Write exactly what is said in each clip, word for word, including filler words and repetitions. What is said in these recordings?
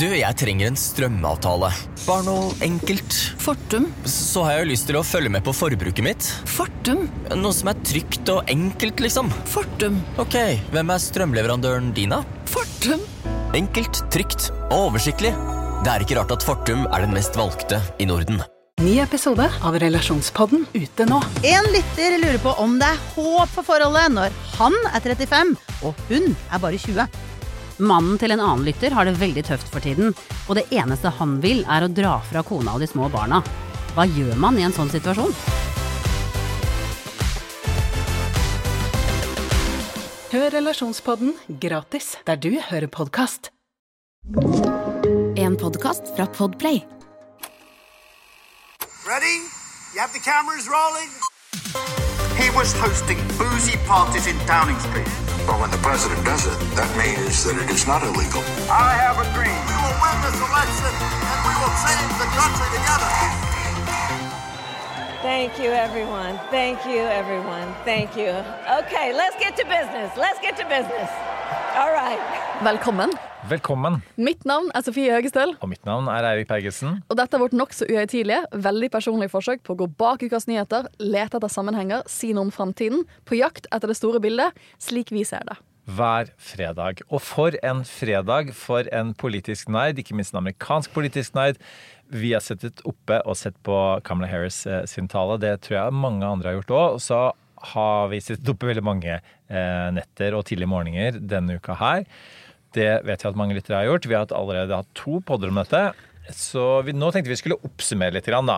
Du, jeg trenger en strømavtale. Bare noe enkelt. Fortum. Så har jeg jo lyst til å følge med på forbruket mitt. Fortum. Noe som er trygt og enkelt, liksom. Fortum. Ok, hvem er strømleverandøren din da? Fortum. Enkelt, trygt og oversiktlig. Det er ikke rart at Fortum er den mest valgte i Norden. Ny episode av Relasjonspodden ute nå. En lytter lurer på om det er håp for forholdet når han er trettifem og hun er bare tjue. Mannen til en annen lytter har det veldig tøft for tiden, og det eneste han vil er å dra fra kona og de små barna. Hva gjør man i en sånn situasjon? Hør Relasjonspodden gratis der du hører podcast. En podcast fra Podplay. Ready? You have the cameras rolling? He was hosting boozy parties in Downing Street. But when the president does it, that means that it is not illegal. I have a dream. We will win this election and we will save the country together. Thank you, everyone. Thank you, everyone. Thank you. Okay, let's get to business. Let's get to business. All right. Velkommen. Velkommen. Mitt navn er Sofie Høgestøl. Og mitt navn er Eirik Bergelsen. Og dette er vårt nok så uhøytidelige, veldig personlige forsøk på å gå bak ukas nyheter, lete etter sammenhenger, si noe om fremtiden, på jakt etter det store bildet, slik vi ser det. Hver fredag. Og for en fredag, for en politisk nerd, ikke minst en amerikansk politisk nerd. Vi har sittet oppe og sett på Kamala Harris eh, sin tale. Det tror jeg mange andre har gjort også. Så har vi sittet oppe veldig mange eh, netter og tidlige morgener denne uka her. Det vet jeg at mange lyttere har gjort. Vi har allerede hatt to podder om dette. Så vi, nå tenkte vi skulle oppsummere litt grann, da.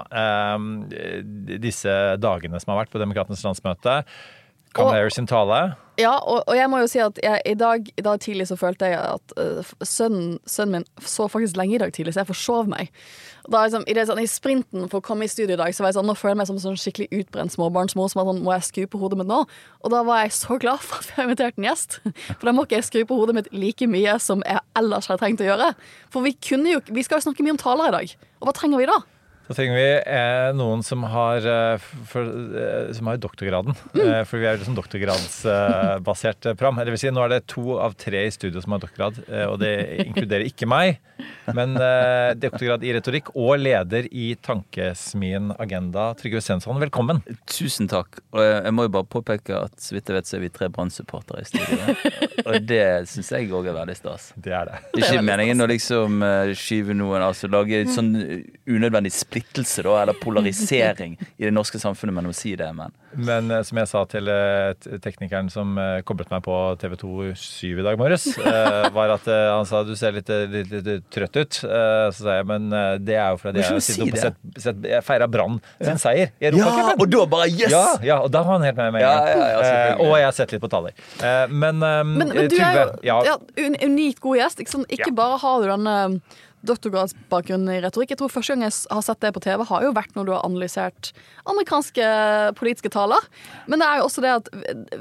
Eh, disse dagene som har vært på Demokratenes landsmøte. Kamala Harris sin tale. Ja, og, og jeg må jo si at jeg, i, dag, i dag tidlig så følte jeg at uh, sønnen, sønnen min så faktisk lenge i dag tidlig, så jeg forsov meg. Da, liksom, i, det, sånn, I sprinten for å komme i studio i dag, så var jeg sånn, nå føler jeg meg som en sånn skikkelig utbrent småbarnsmor, som at sånn, må jeg skru på hodet mitt nå? Og da var jeg så glad for at vi har invitert en gjest. For da må ikke jeg skru på hodet mitt like mye som jeg ellers har trengt å gjøre. For vi, kunne jo, vi skal jo snakke mye om taler i dag. Og hva trenger vi da? Så trenger vi eh, noen som har, eh, for, eh, som har doktorgraden, mm. eh, for vi er jo sånn doktorgradsbasert eh, program. Det vil si, nå er det to av tre i studio som har doktorgrad, eh, og det inkluderer ikke meg, men eh, doktorgrad i retorikk og leder i Tankesmien Agenda. Trygve Svensson, velkommen. Tusen takk, og jeg må jo bare påpeke at så vidt jeg vet så er vi tre brannsupportere i studio, og det synes jeg også er veldig stas. Det er det. Det er ikke meningen å liksom skyve noen, altså lage sånn unødvendig splittelse da, eller polarisering i det norske samfunnet, men å si det, men. Men som jeg sa til uh, teknikeren som uh, koblet meg på T V to syv i dag morges, uh, var at uh, han sa, du ser litt, litt, litt trøtt ut. Uh, så sa jeg, men uh, det er jo fordi jeg har sittet opp og sett, sett, jeg feiret Brann sin seier i Europa. Ja, og da bare, yes! Ja, ja, og da var han helt med meg. Ja, ja, ja, uh, og jeg har sett litt på taler. Uh, men, um, men, men du Trygve, er jo ja. Ja, un, unikt god gjest. Ikke, sånn, ikke ja. Bare har du denne doktorgradsbakgrunn i retorikk. Jeg tror første gang jeg har sett det på T V har jo vært når du har analysert amerikanske politiske taler. Men det er jo også det at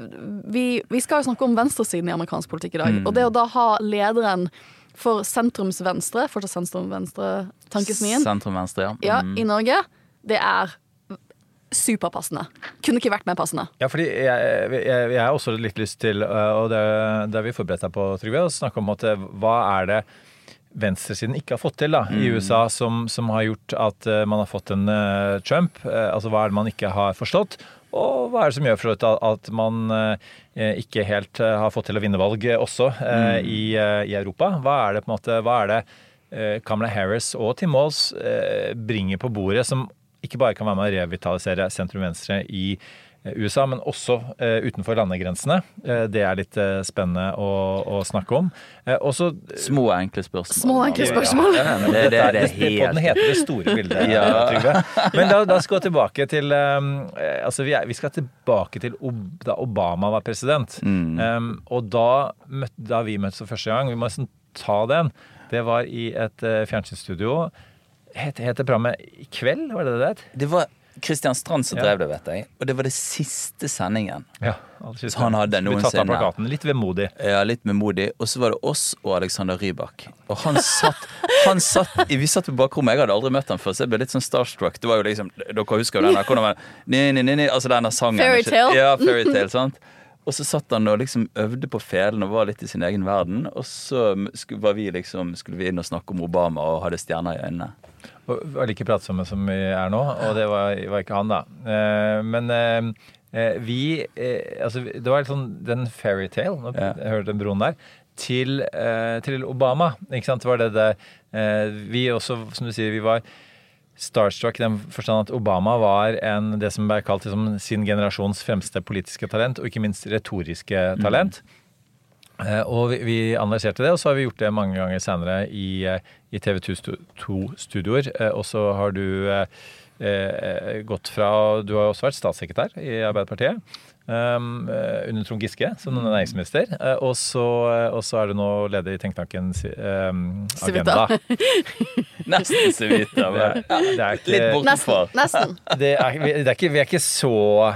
vi, vi skal jo snakke om venstresiden i amerikansk politikk i dag. Mm. Og det å da ha lederen for sentrumsvenstre, fortsatt sentrumsvenstre tankesmien. Sentrumvenstre, ja. Mm. Ja, i Norge, det er superpassende. Kunne ikke vært mer passende. Ja, fordi jeg, jeg, jeg har også litt lyst til, og det, det har vi forberedt deg på, Trygve, å snakke om at hva er det venstresiden ikke har fått til da, mm. i U S A som, som har gjort at uh, man har fått en uh, Trump. Uh, altså hva er det man ikke har forstått? Og hva er det som gjør for at, at man uh, ikke helt uh, har fått til å vinne valg også uh, mm. i, uh, i Europa? Hva er det på en måte, hva er det uh, Kamala Harris og Tim Walz uh, bringer på bordet som ikke bare kan være med å revitalisere sentrum-venstre i U S A, men også uh, utenfor landegrensene. Uh, det er litt uh, spennende å, å snakke om. Uh, også, små enkle spørsmål. Små enkle spørsmål. Ja, ja, det, det, det, det, det, det, det heter det store bildet. Ja. Trygve. Men da, da skal vi tilbake til um, altså vi, er, vi skal tilbake til ob, da Obama var president. Mm. Um, og da, møtte, da vi møttes for første gang, vi må nesten ta den. Det var i et uh, fjernsynsstudio. Het, het det programmet I kveld, var det det det? Det var Kristian Strand som drev det, vet jeg. Og det var det siste sendingen. Ja, så han hadde noensinne. Tatt av plakaten, litt vemodig. Ja, litt vemodig. Og så var det oss og Alexander Rybak. Og han satt, han satt vi satt på bakrommet. Jeg hadde aldri møtt han før, så jeg ble litt sånn starstruck. Det var jo liksom, dere husker jo den der, nei, nei, nei, altså denne sangen. Fairytale. Ja, Fairytale, sant? Og så satt han og liksom øvde på felen og var litt i sin egen verden. Og så skulle, var vi liksom, skulle vi inn og snakke om Obama og hadde stjerner i øynene. Og var like pratsomme som vi er nå, og det var, var ikke han da. Eh, men eh, vi, eh, altså det var sånn den fairytale, nå ja. Jeg hørte den broen der, til, eh, til Obama, ikke sant? Det var det det, eh, vi også, som du sier, vi var starstruck i den forstand at Obama var en, det som ble kalt liksom, sin generasjons fremste politiske talent, og ikke minst retoriske talent. Mm. Uh, og vi, vi analyserte det, og så har vi gjort det mange ganger senere i, i T V to-studioer. Uh, og så har du uh, uh, gått fra, du har også vært statssekretær i Arbeiderpartiet, um, uh, under Trond Giske, som næringsminister. Uh, og, så, uh, og så er du nå leder i tenktanken um, Agenda. Nesten Civita. Det, det er ikke, litt bortenfor. Nesten. Det er, det er ikke, vi er ikke så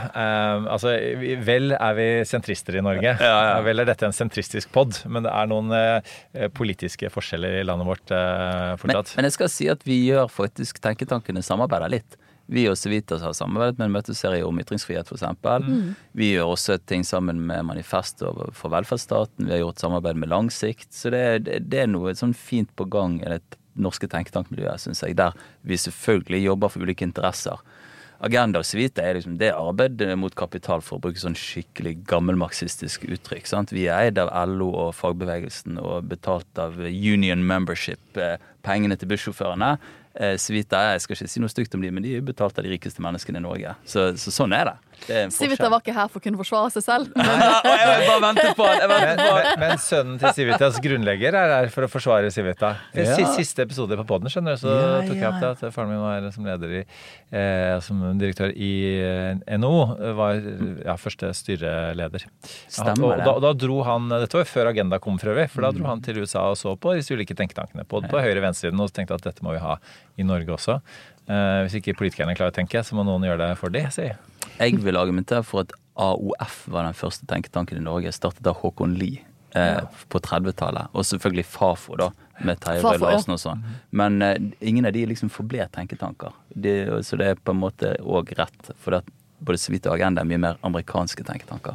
um, altså, vi, vel er vi sentrister i Norge. Ja, ja. Vel er dette en sentristisk podd, men det er noen uh, politiske forskjeller i landet vårt uh, fortsatt. Men, men jeg skal si at vi gjør faktisk tenketankene samarbeider litt. Vi og Civitas har samarbeidet med en møteserie om ytringsfrihet for eksempel. Mm. Vi gjør også ting sammen med Manifest for velferdsstaten. Vi har gjort samarbeid med Langsikt. Så det, det, det er noe sånn fint på gang i det norske tenketankmiljøet, synes jeg, der vi selvfølgelig jobber for ulike interesser. Agenda og Civita er liksom det arbeidet mot kapital, for å bruke sånn skikkelig gammelmarxistisk uttrykk. Sant? Vi er eid av L O og fagbevegelsen og betalt av union membership, pengene til bussjåførene. Civita, jeg skal ikke si noe stygt om de, men de er betalt av de rikeste menneskene i Norge. Så, så sånn er det. Civita var ikke her for å kunne forsvare seg selv. Men... jeg bare venter på det. Men, men, men sønnen til Civitas grunnlegger er her for å forsvare Civita. Ja. Siste episode på podden, skjønner du, så ja, tok jeg opp det at faren min var som leder i, eh, som direktør i N O, var ja, første styreleder. Stemmer det. Og da, da dro han, dette var før Agenda kom for øvrig, for da dro han til U S A og så på disse ulike tenketankene, på, på høyre- og venstresiden, og tenkte at dette må vi ha i Norge også. Eh, hvis ikke politikerne klarer å tenke, så må noen gjøre det for de, sier jeg. Jeg vil argumentere for at A O F var den første tenketanken i Norge, startet av Håkon Lie eh, ja. på trettitallet, og selvfølgelig Fafo da, med Terje Bøe Larsen og sånn. Men eh, ingen av de liksom forble tenketanker. De, så det er på en måte også rett, for at både Civita og Agenda er mye mer amerikanske tenketanker.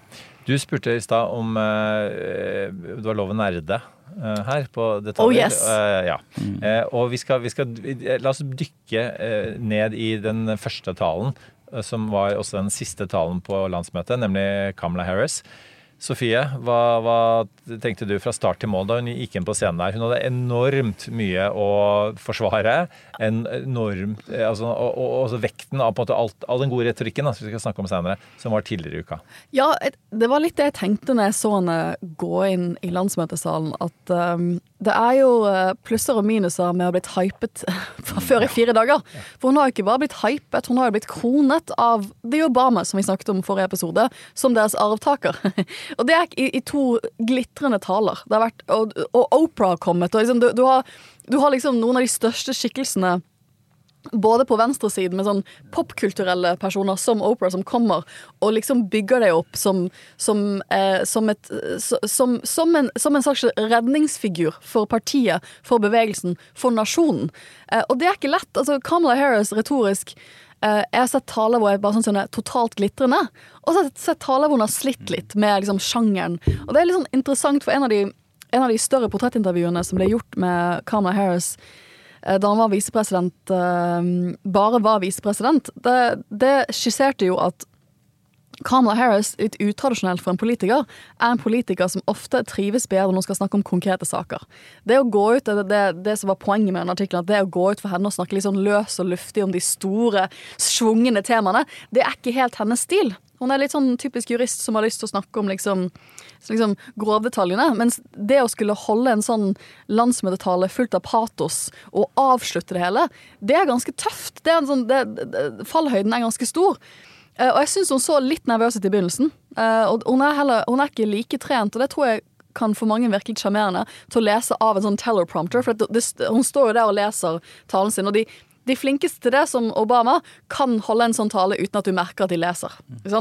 Du spurte i sted om eh, det var lov å nerde eh, her på detaljer. Oh yes! Eh, ja. Mm. Eh, og vi skal, vi skal, la oss dykke eh, ned i den første talen, som var også den siste talen på landsmøtet, nemlig Kamala Harris. Sofie, hva, hva tenkte du fra start til mål da hun gikk inn på scenen der? Hun hadde enormt mye å forsvare, en enormt, altså, og, og, og vekten av på en måte alt, all den gode retorikken, som vi skal snakke om senere, som var tidligere i uka. Ja, det var litt det jeg tenkte når jeg så henne gå inn i landsmøtesalen, at um, det er jo plusser og minuser med å ha blitt hypet fra før i fire dager. For hun har jo ikke bare blitt hypet, hun har jo blitt kronet av The Obama, som vi snakket om i forrige episode, som deres arvtaker. Og det er i, i to glitrende taler. Det har vært, og, og Oprah har kommet, og liksom, du, du, har, du har liksom noen av de største skikkelsene både på venstresiden med sånn popkulturelle personer som Oprah som kommer og liksom bygger det opp som, som, eh, som, et, som, som, en, som en slags redningsfigur for partiet, for bevegelsen, for nasjonen. Eh, og det er ikke lett. Altså, Kamala Harris retorisk, eh, jeg har sett taler hvor jeg bare sånn, sånn er totalt glitrende, og så har jeg sett taler hvor hun har slitt litt med liksom, sjangeren. Og det er litt sånn interessant, for en av de, en av de større portrettintervjuene som ble gjort med Kamala Harris da han var visepresident, bare var visepresident, det, det skisserte jo at Kamala Harris, litt utradisjonelt for en politiker, er en politiker som ofte trives bedre når hun skal snakke om konkrete saker. Det å gå ut, det, det, det som var poenget med den artikkelen, at det å gå ut for henne og snakke litt sånn løs og luftig om de store, svungende temaene, det er ikke helt hennes stil. Hun er litt sånn typisk jurist som har lyst til å snakke om liksom, liksom grovdetaljene, mens det å skulle holde en sånn landsmøtetale fullt av patos og avslutte det hele, det er ganske tøft. Det er en sånn, det, det, fallhøyden er ganske stor. Uh, og jeg synes hun så litt nervøs ut i begynnelsen. Uh, og hun er, heller, hun er ikke like trent, og det tror jeg kan for mange virke litt charmerende til å lese av en sånn teleprompter, for det, det, hun står jo der og leser talen sin, og de, de flinkeste til det som Obama kan holde en sånn tale uten at du merker at de leser. Ikke sant?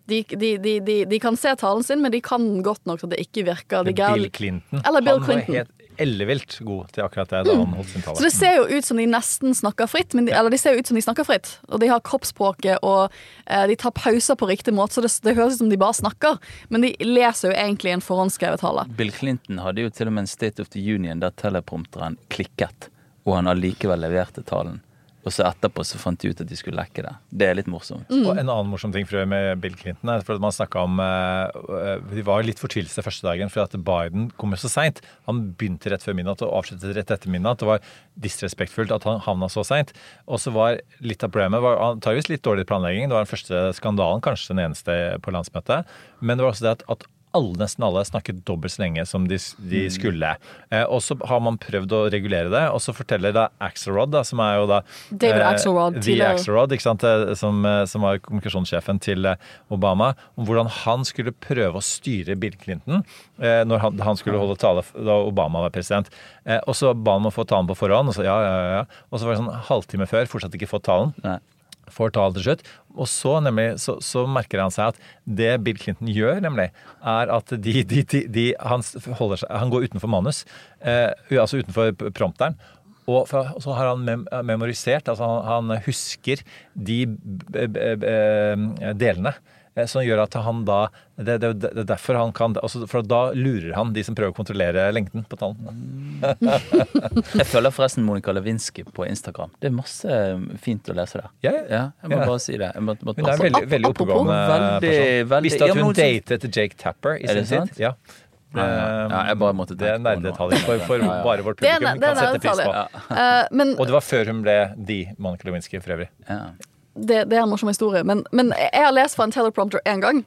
de, de, de, de, de kan se talen sin, men de kan godt nok så det ikke virker. De Bill Clinton. Eller Bill han Clinton. var helt ellevilt god til akkurat det da han holdt sin tale. Så det ser jo ut som de nesten snakker fritt, men de, eller de ser jo ut som de snakker fritt. Og de har kroppsspråket, og eh, de tar pauser på riktig måte, så det, det høres ut som de bare snakker. Men de leser jo egentlig en forhåndsskrevet tale. Bill Clinton hadde jo til og med en State of the Union der teleprompteren klikket, og han allikevel leverte talen. Og så etterpå så fant de ut at de skulle lekke det. Det er litt morsomt. Mm. Og en annen morsom ting for med Bill Clinton er for at man snakket om uh, de var litt fortvilelse første dagen for at Biden kom så sent. Han begynte rett før midnatt og avsluttet rett etter midnatt. Det var disrespektfullt at han havna så sent. Og så var litt av problemet var antageligvis litt dårlig planlegging. Det var den første skandalen, kanskje den eneste på landsmøtet. Men det var også det at, at alle, nesten alle snakket dobbelt så lenge som de, de skulle. Eh, og så har man prøvd å regulere det, og så forteller da Axelrod, da, som er jo da David eh, Axelrod, The Axelrod, ikke sant, som, som var kommunikasjonssjefen til Obama, om hvordan han skulle prøve å styre Bill Clinton eh, når han, han skulle holde tale da Obama var president. Eh, og så ba han om å få talen på forhånd, og så ja, ja, ja. Og så var det sånn halvtime før, fortsatt ikke fått talen. Nei. Får tale til slutt, og så, nemlig, så, så merker han seg at det Bill Clinton gjør, nemlig, er at de, de, de, de, han, holder seg, han går utenfor manus, eh, altså utenfor prompteren, og, for, og så har han mem memorisert, altså han, han husker de b b b delene, eh, som gjør at han da, det, det, det er derfor han kan, altså, for da lurer han de som prøver å kontrollere lengden på talen. Jeg følger forresten Monica Lewinsky på Instagram. Det er masse fint å lese der. Ja, ja jeg må ja. bare si det. Jeg må, må Hun er veldig, veldig oppegående person. Visste at hun datet Jake Tapper i sin tid? Ja. Ja, ja, jeg bare måtte det er nerdedetaljer for, for ja, ja. bare vårt publikum det er, kan sette pris på. Ja. Uh, men, og det var før hun ble de Monica Lewinsky for øvrig. Ja. Det, det er en morsom historie, men, men jeg har lest fra en teleprompter en gang.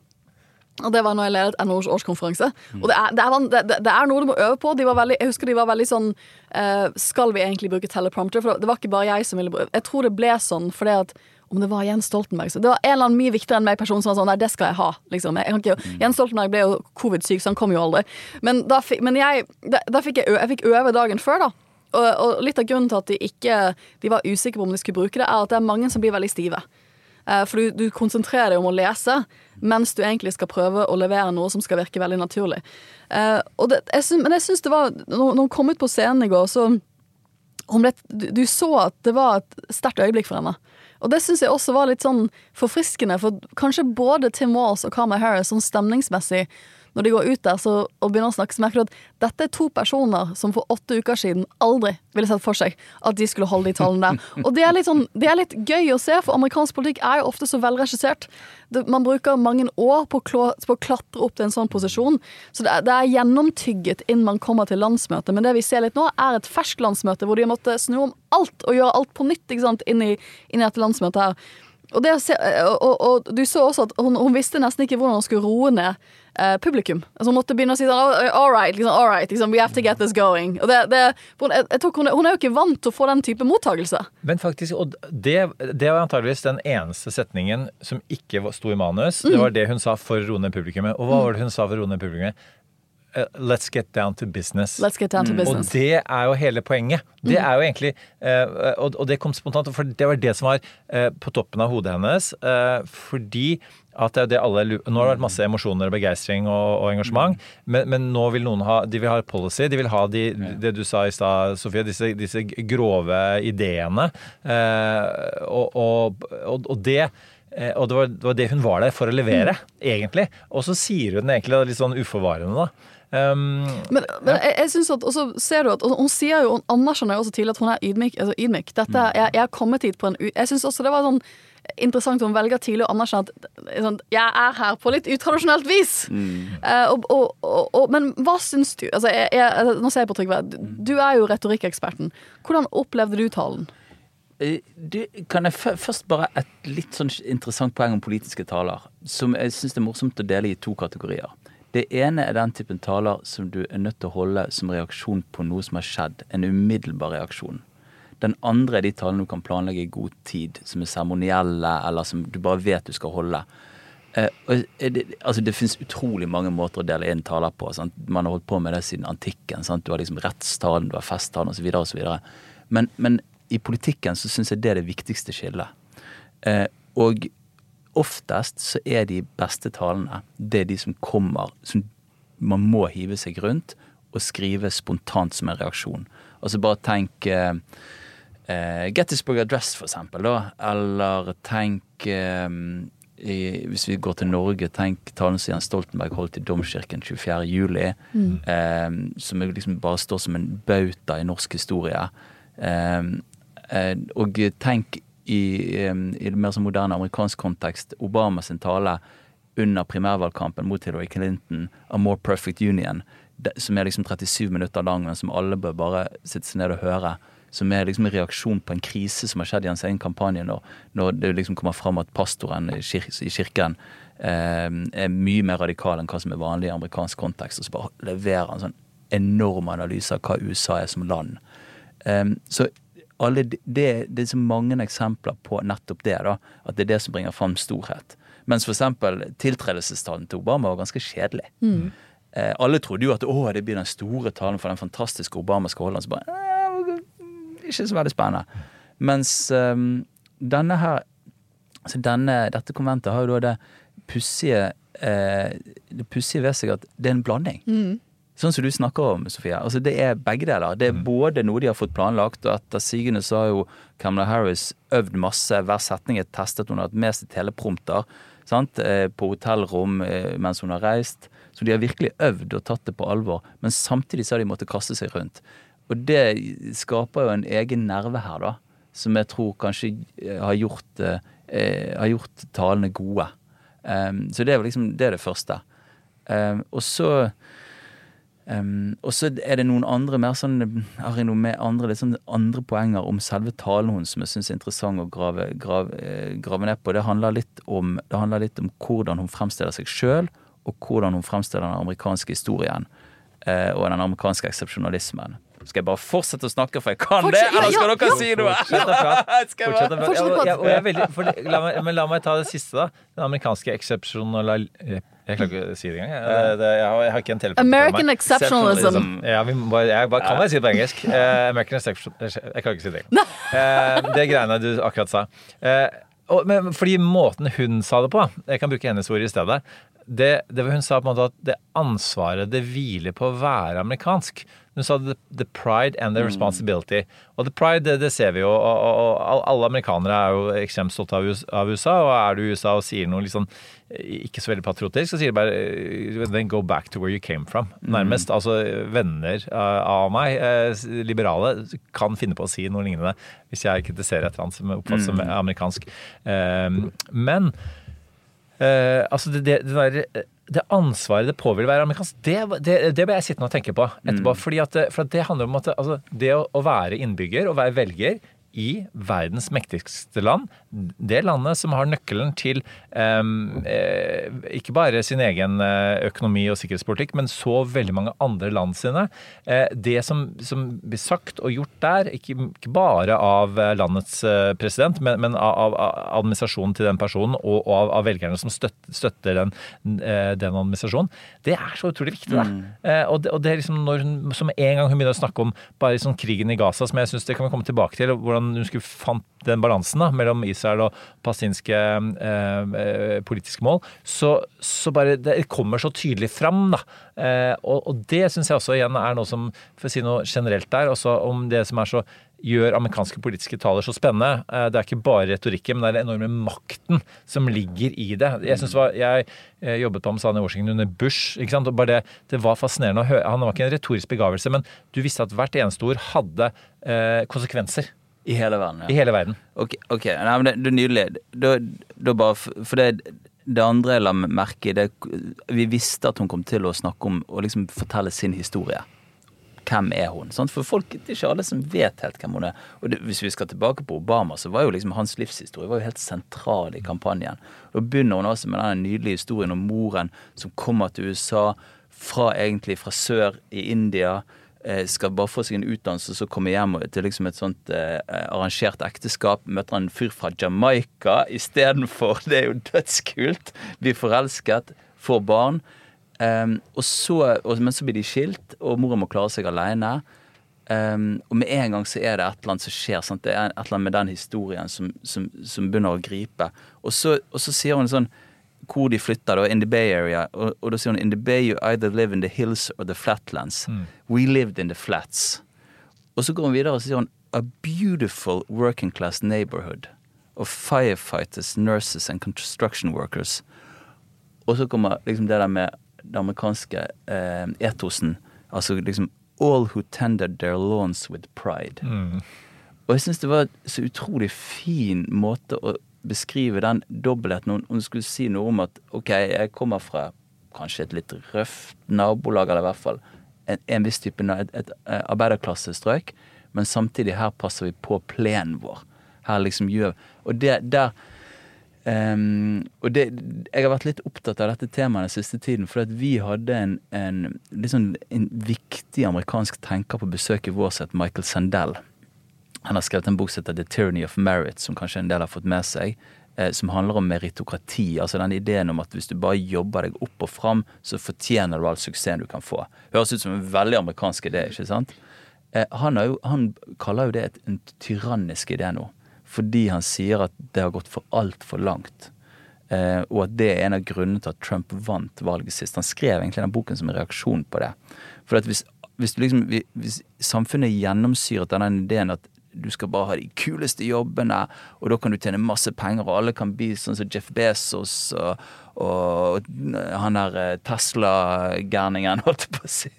Og det var når jeg ledet N H O's årskonferanse. Og det er, det, er, det, det er noe du må øve på. De var veldig, jeg husker de var veldig sånn uh, skal vi egentlig bruke teleprompter? For det var ikke bare jeg som ville bruke. Jeg tror det ble sånn fordi at om det var Jens Stoltenberg. Så det var en eller annen mye viktigere enn meg person som var sånn, nei, det skal jeg ha. Liksom. Jeg kan ikke, mm. Jens Stoltenberg ble jo covid-syk, så han kom jo aldri. Men, da fikk, men jeg, da, da fikk jeg, jeg fikk øve dagen før da. Og, og litt av grunnen til at de ikke de var usikre på om de skulle bruke det, er at det er mange som blir veldig stive. Eh, for du, du konsentrerer deg om å lese, mens du egentlig skal prøve å levere noe som skal virke veldig naturlig. Eh, og det, jeg synes, men jeg synes det var, når, når hun kom ut på scenen i går, så hun ble, du, du så at det var et sterkt øyeblikk for henne. Og det synes jeg også var litt sånn forfriskende, for kanskje både Tim Walz og Kamala Harris sånn stemningsmessig, når de går ut der så, og begynner å snakke, så merker du at dette er to personer som for åtte uker siden aldri ville sett for seg at de skulle holde de tallene der. Og det er litt, sånn, det er litt gøy å se, for amerikansk politikk er jo ofte så velregissert. Det, man bruker mange år på, klå, på å klatre opp til en sånn posisjon, så det er, det er gjennomtygget innen man kommer til landsmøte. Men det vi ser litt nå er et ferskt landsmøte, hvor de måtte snu om alt og gjøre alt på nytt, ikke sant, inn i, inn i dette landsmøtet her. Og, det, og, og, og du så også at hun, hun visste nesten ikke hvordan hun skulle roe ned eh, publikum. Altså hun måtte begynne å si sånn, all right, liksom, all right, liksom, we have to get this going. Og det, det, jeg, jeg tok, hun, hun er jo ikke vant til å få den type mottagelse. Men faktisk, og det, det var antageligvis den eneste setningen som ikke sto i manus. Mm. Det var det hun sa for å roe ned publikummet. Og hva var det hun sa for å roe ned publikummet? Uh, let's get down to business. Let's get down to business. Og det er jo hele poenget. Det er jo egentlig, uh, og, og det kom spontant, for det var det som var uh, på toppen av hodet hennes, uh, fordi at det er det alle, nå har det vært masse emosjoner og begeistring og, og engasjement, men, men nå vil noen ha, de vil ha policy, de vil ha de, det du sa i stad, Sofie, disse, disse grove ideene, uh, og, og, og, og det og det var, det var det hun var der for å levere, mm. egentlig. Og så sier hun egentlig litt sånn uforvarende da. Um, men men ja. jeg, jeg synes at, og så ser du at hun sier jo, hun anerkjenner jo også til at hun er ydmyk, altså ydmyk. Dette, mm. jeg, jeg har kommet hit på en, jeg synes også det var sånn interessant hun velger tidlig å anerkjenne at sånn, jeg er her på litt utradisjonelt vis. Mm. Uh, og, og, og, og, men hva synes du? Altså, jeg, jeg, nå ser jeg på Trygve, du, du er jo retorikkeksperten. Hvordan opplevde du talen? Du, kan jeg først bare et litt sånn interessant poeng om politiske taler, som jeg synes det er morsomt å dele i to kategorier. Det ene er den typen taler som du er nødt til å holde som reaksjon på noe som har skjedd, en umiddelbar reaksjon. Den andre er de talene du kan planlegge i god tid, som er seremonielle, eller som du bare vet du skal holde. Eh, og det, altså det finnes utrolig mange måter å dele inn taler på. Sant? Man har holdt på med det siden antikken. Sant? Du har liksom rettstalen, du har festtalen, og så videre, og så videre. Men, men i politikken så synes jeg det er det viktigste skillet. Eh, og oftest så er de beste talene, det er de som kommer, som man må hive seg rundt og skrive spontant som en reaksjon. Altså bare tenk eh, Gettysburg Address for eksempel, da, eller tenk eh, i, hvis vi går til Norge, tenk talen som Jens Stoltenberg holdt i Domkirken tjuefjerde juli, mm. eh, som liksom bare står som en bauta i norsk historie. Eh, eh, og tenk i, eh, i det mer så moderne amerikansk kontekst, Obama sin tale under primærvalgkampen mot Hillary Clinton, A More Perfect Union, som er liksom trettisju minutter lang, men som alle bør bare sitte seg ned og høre, som er liksom en reaksjon på en krise som har skjedd i hans egen kampanje når, når det liksom kommer frem at pastoren i, kir i kirken eh, er mye mer radikal enn hva som er vanlig i amerikansk kontekst, og så bare leverer en sånn enorm analyse av hva U S A er som land. Eh, så alle, det, det er så mange eksempler på nettopp det, da, at det er det som bringer frem storhet. Mens for eksempel tiltredelsestalen til Obama var ganske kjedelig. Mm. Eh, alle trodde jo at å, det blir den store talen for den fantastiske Obama skal holde. Så bare, eh, ikke så veldig spennende. Mens eh, denne her, altså denne, dette konventet har jo da det pussige, eh, det pussige ved seg at det er en blanding. Mm. Sånn som du snakker om, Sofia. Altså det er begge deler. Det er mm. både noe de har fått planlagt, og etter sigende så har jo Kamala Harris øvd masse, hver setning er testet, hun har hatt med seg teleprompter, sant? På hotellrom mens hun har reist. Så de har virkelig øvd og tatt det på alvor, men samtidig så har de måttet kaste seg rundt. Og det skaper jo en egen nerve her da, som jeg tror kanskje har gjort, eh, har gjort talene gode. Um, så det er liksom det, er det første. Um, og så Um, og så er det noen andre mer sånn, har jeg noe med andre, litt sånn andre poenger om selve talen hun som jeg synes er interessant å grave, grave, grave ned på. Det handler litt om, det handler litt om hvordan hun fremstiller seg selv, og hvordan hun fremstiller den amerikanske historien, eh, og den amerikanske eksepsjonalismen. Skal jeg bare fortsette å snakke, for jeg kan fortsett, det, eller skal ja, dere ja, si noe? Fortsett å prate. Fortsett å prate. La, men la meg ta det siste da. Den amerikanske eksepsjonalismen. Jeg klarer ikke å si det engang. Jeg, det, det, jeg, har, jeg har ikke en telefon. American exceptionalism. Ja, vi bare, jeg bare, kan bare si det på engelsk. Uh, American exceptionalism. Jeg klarer ikke å si det engang. Uh, det greiene du akkurat sa. Uh, og, men, fordi måten hun sa det på, jeg kan bruke hennes ord i stedet, det, det var hun sa på en måte at det ansvaret det hviler på å være amerikansk. Hun sa the, the pride and the responsibility. Og the pride, det, det ser vi jo, og, og, og alle amerikanere er jo ekstremt stolt av U S A, og er du i U S A og sier noe liksom ikke så veldig patriotisk, så sier de bare then go back to where you came from. Nærmest, altså venner av meg, liberale, kan finne på å si noe lignende hvis jeg kritiserer et eller annet som oppfattes som amerikansk. Men altså det, det, det der det ansvaret det påhviler være amerikansk, det, det, det bør jeg sitte og tenke på etterpå, mm. fordi at, for at det handler om at altså, det å, å være innbygger og være velger i verdens mektigste land, det landet som har nøkkelen til um, eh, ikke bare sin egen økonomi og sikkerhetspolitikk, men så veldig mange andre land sine. Eh, det som, som blir sagt og gjort der, ikke, ikke bare av landets president, men, men av, av administrasjonen til den personen og, og av, av velgerne som støtter, støtter den, eh, den administrasjonen, det er så utrolig viktig da. Mm. Eh, og, det, og det er liksom når hun, som en gang hun begynner å snakke om bare sånn krigen i Gaza, som jeg synes det kan vi komme tilbake til, hvordan hun skulle fant den balansen da, mellom Israel og palestinske eh, politiske mål, så, så bare det kommer så tydelig frem da. Eh, og, og det synes jeg også igjen er noe som, for å si noe generelt der, også om det som er så gjør amerikanske politiske taler så spennende. Eh, det er ikke bare retorikken, men det er den enorme makten som ligger i det. Jeg synes var, jeg eh, jobbet på ambassaden i Washington under Bush, ikke sant? Og bare det, det var fascinerende å høre. Han var ikke en retorisk begavelse, men du visste at hvert eneste ord hadde eh, konsekvenser. I hele verden, ja. I hele verden. Ok, ok. Nei, men det, det er nydelig. Da, da bare, for det, det andre jeg la merke i, det, vi visste at hun kom til å snakke om, og liksom fortelle sin historie. Hvem er hun? Sånn? For folk, det er ikke alle som vet helt hvem hun er. Og det, hvis vi skal tilbake på Obama, så var jo liksom hans livshistorie var jo helt sentral i kampanjen. Da begynner hun også med denne nydelige historien om moren som kommer til U S A, fra egentlig fra sør i India, skal bare få seg en utdannelse, så kommer hjem til liksom et sånt eh, arrangert ekteskap, møter en fyr fra Jamaica i stedet for, det er jo dødskult, blir forelsket, får barn, um, og så, og, men så blir de skilt, og moren må klare seg alene, Um, og med en gang så er det et eller annet som skjer, sant? Det er et eller annet med den historien som, som, som begynner å gripe. Og så, og så sier hun sånn, hvor de flytter da, in the Bay Area, og, og da sier hun, in the Bay you either live in the hills or the flatlands. Mm. We lived in the flats. Og så går hun videre og sier hun, a beautiful working class neighborhood of firefighters, nurses and construction workers. Og så kommer liksom det der med den amerikanske eh, etosen, altså liksom all who tended their lawns with pride. Mm. Og jeg synes det var så utrolig fin måte å beskrive den dobbeltheten. Om hun skulle si noe om at, ok, jeg kommer fra kanskje et litt røft nabolag, eller i hvert fall en, en viss type, et, et, et arbeiderklassestrøk, men samtidig her passer vi på plenen vår. Her liksom gjør, og det der, Um, og det, jeg har vært litt opptatt av dette temaet den siste tiden, for at vi hadde en, en, liksom en viktig amerikansk tenker på besøk i vår sett, Michael Sandel. Han har skrevet en bok som heter The Tyranny of Merit, som kanskje en del har fått med seg, eh, som handler om meritokrati, altså den ideen om at hvis du bare jobber deg opp og fram, så fortjener du all suksessen du kan få. Høres ut som en veldig amerikansk idé, ikke sant? Eh, han, har jo, han kaller jo det et, en tyrannisk idé nå, fordi han sier at det har gått for alt for langt. Eh, og at det er en av grunnene til at Trump vant valget sist. Han skrev egentlig den boken som en reaksjon på det. For at hvis, hvis, du liksom, hvis samfunnet gjennomsyret denne ideen at du skal bare ha de kuleste jobbene, og da kan du tjene masse penger, og alle kan bli sånn som Jeff Bezos, og, og han der Tesla-gærningen, holdt på å si.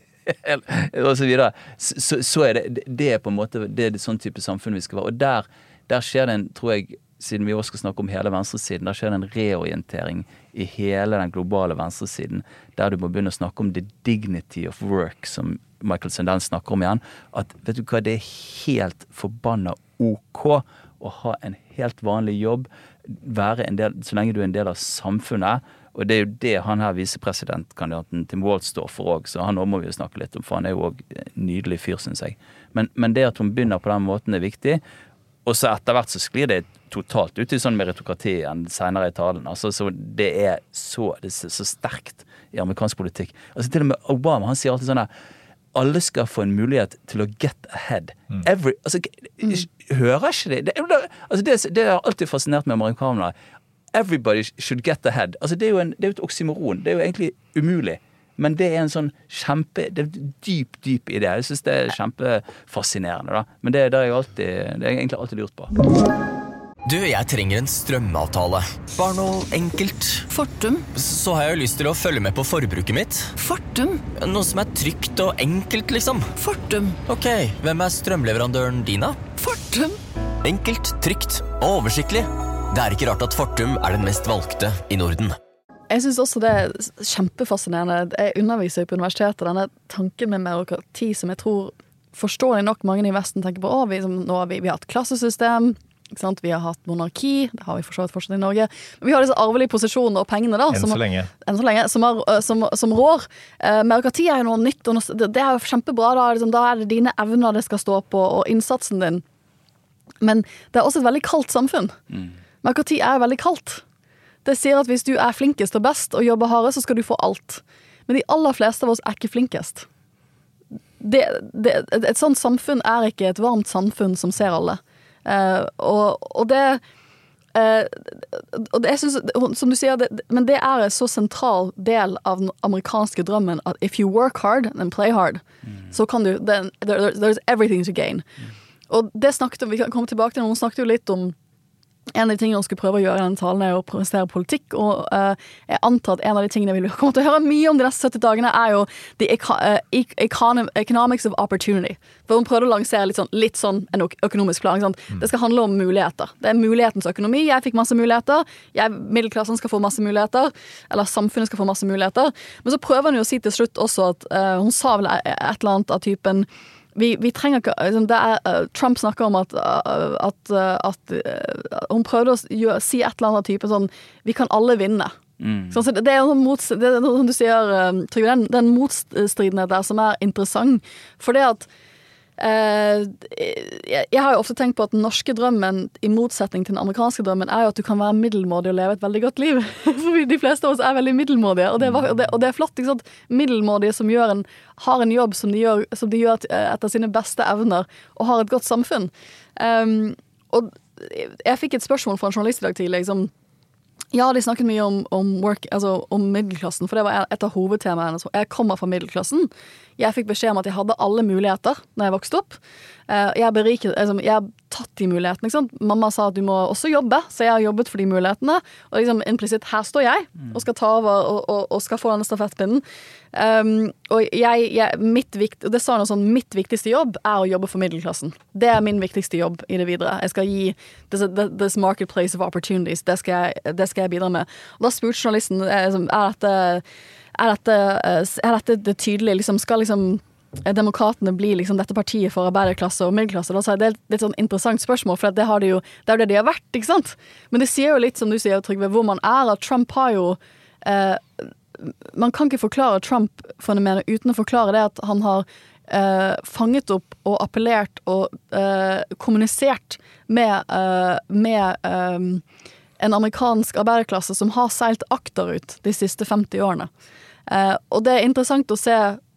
Og så videre. Så, så er det, det er på en måte, det er det sånn type samfunn vi skal være. Og der Der skjer det en, tror jeg, siden vi også skal snakke om hele venstresiden, der skjer det en reorientering i hele den globale venstresiden, der du må begynne å snakke om the dignity of work, som Michael Sandel snakker om igjen, at vet du hva, det er helt forbanna ok å ha en helt vanlig jobb, være en del, så lenge du er en del av samfunnet, og det er jo det han her visepresidentkandidaten Tim Walz står for også, så han også må vi jo snakke litt om, for han er jo også en nydelig fyr, synes jeg. Men, men det at hun begynner på den måten er viktig, og så etter hvert så sklir det totalt ut i sånn meritokrati enn senere i talen. Altså, så det er så, det er så sterkt i amerikansk politikk. Altså til og med Obama, han sier alltid sånn her, alle skal få en mulighet til å get ahead. Mm. Every, altså, mm. hører ikke det? Det, altså, det? Det har alltid fascinert med amerikanere. Everybody should get ahead. Altså, det er jo en, det er jo et oksymoron. Det er jo egentlig umulig. Men det er en sånn kjempe, det er dyp, dyp idé. Jeg synes det er kjempefascinerende da. Men det, det, er jeg alltid, det er jeg egentlig alltid lurt på. Du, jeg trenger en strømavtale. Bare noe enkelt. Fortum. Så har jeg jo lyst til å følge med på forbruket mitt. Fortum. Noe som er trygt og enkelt, liksom. Fortum. Ok, hvem er strømleverandøren din da? Fortum. Enkelt, trygt og oversiktlig. Det er ikke rart at Fortum er den mest valgte i Norden. Jeg synes også det er kjempefascinerende. Jeg underviser på universitetet, denne tanken med meritokrati som jeg tror forståelig nok mange i Vesten tenker på. Å, vi, som, nå har vi, vi har et klassesystem, ikke sant? Vi har hatt monarki, det har vi forstått fortsatt i Norge. Men vi har disse arvelige posisjonene og pengene da. Enn som, så lenge. Enn så lenge, som, er, som, som rår. Uh, meritokrati er jo noe nytt, og noe, det, det er jo kjempebra. Da, liksom, da er det dine evner det skal stå på, og innsatsen din. Men det er også et veldig kaldt samfunn. Mm. Meritokrati er veldig kaldt. Det sier at hvis du er flinkest og best og jobber harde, så skal du få alt. Men de aller fleste av oss er ikke flinkest. Det, det, et sånt samfunn er ikke et varmt samfunn som ser alle. Uh, og, og det uh, og det, jeg synes, som du sier, det, men det er en så sentral del av den amerikanske drømmen at if you work hard, then play hard. Mm. Så kan du, then, there, there's everything to gain. Mm. Og det snakket, vi kan komme tilbake til, noen snakket jo litt om en av de tingene hun skulle prøve å gjøre i denne talen er å prestere politikk, og uh, jeg antar at en av de tingene vi kommer til å høre mye om de neste sytti dagene er jo the eco- uh, econ- economics of opportunity. For hun prøvde å lansere litt sånn, litt sånn en økonomisk plan. Mm. Det skal handle om muligheter. Det er mulighetens økonomi. Jeg fikk masse muligheter. Jeg, middelklassen skal få masse muligheter. Eller samfunnet skal få masse muligheter. Men så prøver hun jo å si til slutt også at uh, hun sa vel et eller annet av typen Vi, vi trenger ikke, liksom, det er, uh, Trump snakker om at, uh, at, uh, at uh, hun prøvde å gjøre, si et eller annet type sånn, vi kan alle vinne. Mm. Så det, det er jo noe mot, det er noe som du sier, uh, Trygve, den, den motstridenhet der som er interessant. For det at Uh, jeg, jeg har jo ofte tenkt på at den norske drømmen, i motsetning til den amerikanske drømmen, er jo at du kan være middelmådig og leve et veldig godt liv. For de fleste av oss er veldig middelmådige, og det er, og det, og det er flott, ikke sant? Middelmådige som gjør en, har en jobb som de gjør, som de gjør etter sine beste evner, og har et godt samfunn. Um, og jeg fikk et spørsmål fra en journalist i dag tidlig, liksom, ja, de snakket mye om, om, work, altså om middelklassen, for det var et av hovedtemaene. Jeg kommer fra middelklassen. Jeg fikk beskjed om at jeg hadde alle muligheter når jeg vokste opp. Jeg er beriket, altså, jeg har tatt de mulighetene, ikke sant? Mamma sa at du må også jobbe, så jeg har jobbet for de mulighetene. Og liksom implisitt, her står jeg, og skal ta over, og, og, og skal få denne stafettpinnen. Um, og jeg, jeg, mitt vikt, det sa noe sånn, mitt viktigste jobb er å jobbe for middelklassen. Det er min viktigste jobb i det videre. Jeg skal gi this, this marketplace of opportunities, det skal jeg, det skal jeg bidra med. Og da spurte journalisten, er dette, er dette, er dette det tydelige, liksom, skal liksom demokratene bli liksom dette partiet for arbeiderklasse og middelklasse? Da sa jeg, det er et litt sånn interessant spørsmål, for det, har de jo, det er jo det de har vært, ikke sant? Men det sier jo litt, som du sier, Trygve, hvor man er, at Trump har jo eh, man kan ikke forklare Trump-fenomenet uten å forklare det at han har eh, fanget opp og appellert og eh, kommunisert med, eh, med eh, en amerikansk arbeiderklasse som har seilt akterut de siste femti årene. Eh, og det er interessant å se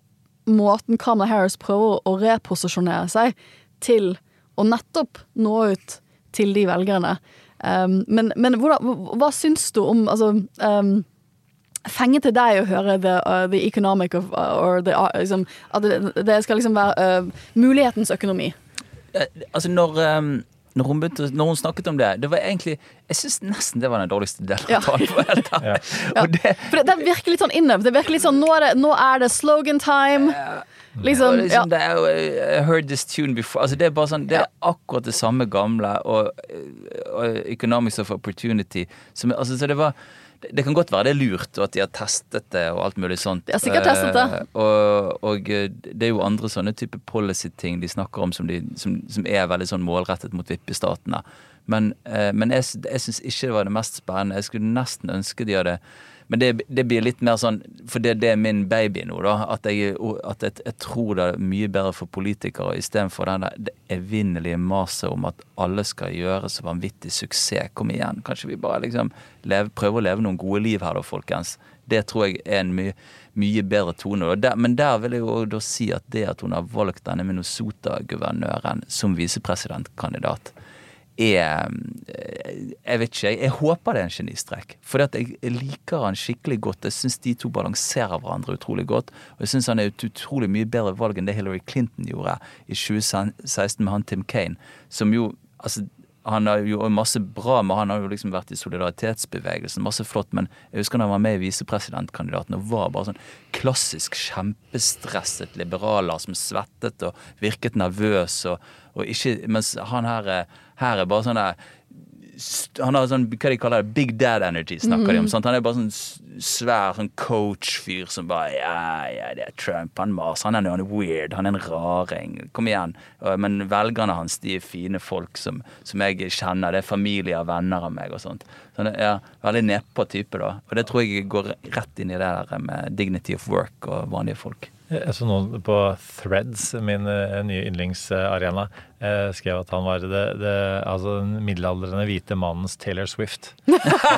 måten Kamala Harris prøver å reposisjonere seg til å nettopp nå ut til de velgerne. Um, men men hva, hva syns du om altså, um, fenge til deg å høre the, uh, the economic of, uh, or the, uh, liksom, at det, det skal liksom være uh, mulighetens økonomi? Eh, altså når... Um Når hun, begynte, når hun snakket om det, det var egentlig, jeg synes nesten det var den dårligste delen av talen for helt der. Ja. Ja. Det, for det, det virker litt sånn innøvd, det virker litt sånn, nå er det, nå er det slogan time, liksom, ja. liksom det er jo, I heard this tune before, altså det er bare sånn, det er akkurat det samme gamle, og, og economics of opportunity, som, altså så det var, det kan godt være det er lurt, og at de har testet det og alt mulig sånt. De har sikkert testet det. Uh, og, og det er jo andre sånne type policy-ting de snakker om som, de, som, som er veldig sånn målrettet mot vippestatene. Men, uh, men jeg, jeg synes ikke det var det mest spennende. Jeg skulle nesten ønske de hadde... Men det, det blir litt mer sånn, for det, det er min baby nå da, at, jeg, at jeg, jeg tror det er mye bedre for politikere, i stedet for den der, det evinnelige maset om at alle skal gjøre så vanvittig suksess. Kom igjen, kanskje vi bare liksom leve, prøve å leve noen gode liv her da, folkens. Det tror jeg er en mye, mye bedre tone. Og der, men der vil jeg jo da si at det at hun har valgt denne Minnesota-guvernøren som visepresidentkandidat, er, jeg vet ikke, jeg, jeg håper det er en genistrek, for jeg, jeg liker han skikkelig godt, jeg synes de to balanserer hverandre utrolig godt, og jeg synes han er et utrolig mye bedre valg enn det Hillary Clinton gjorde i tjue seksten med han Tim Kaine, som jo, altså, han har jo masse bra, men han har jo liksom vært i solidaritetsbevegelsen, masse flott, men jeg husker han var med i visepresidentkandidaten og var bare sånn klassisk kjempestresset liberaler som svettet og virket nervøs, og, og ikke, mens han her, her er bare sånn der, han har sånn, hva de kaller det, big dad energy snakker de om, sant? Han er bare sånn svær sånn coach-fyr som bare, ja, ja, det er Trump, han mas, han er noe weird, han er en raring, kom igjen, men velgerne hans, de er fine folk som, som jeg kjenner, det er familie og venner av meg og sånt, så det er veldig nedpå type da, og det tror jeg går rett inn i det der med dignity of work og vanlige folk. Jeg så noen på Threads, min uh, nye yndlingsarena, uh, skrev at han var det, det, altså den middelaldrende hvite mannens Taylor Swift. det,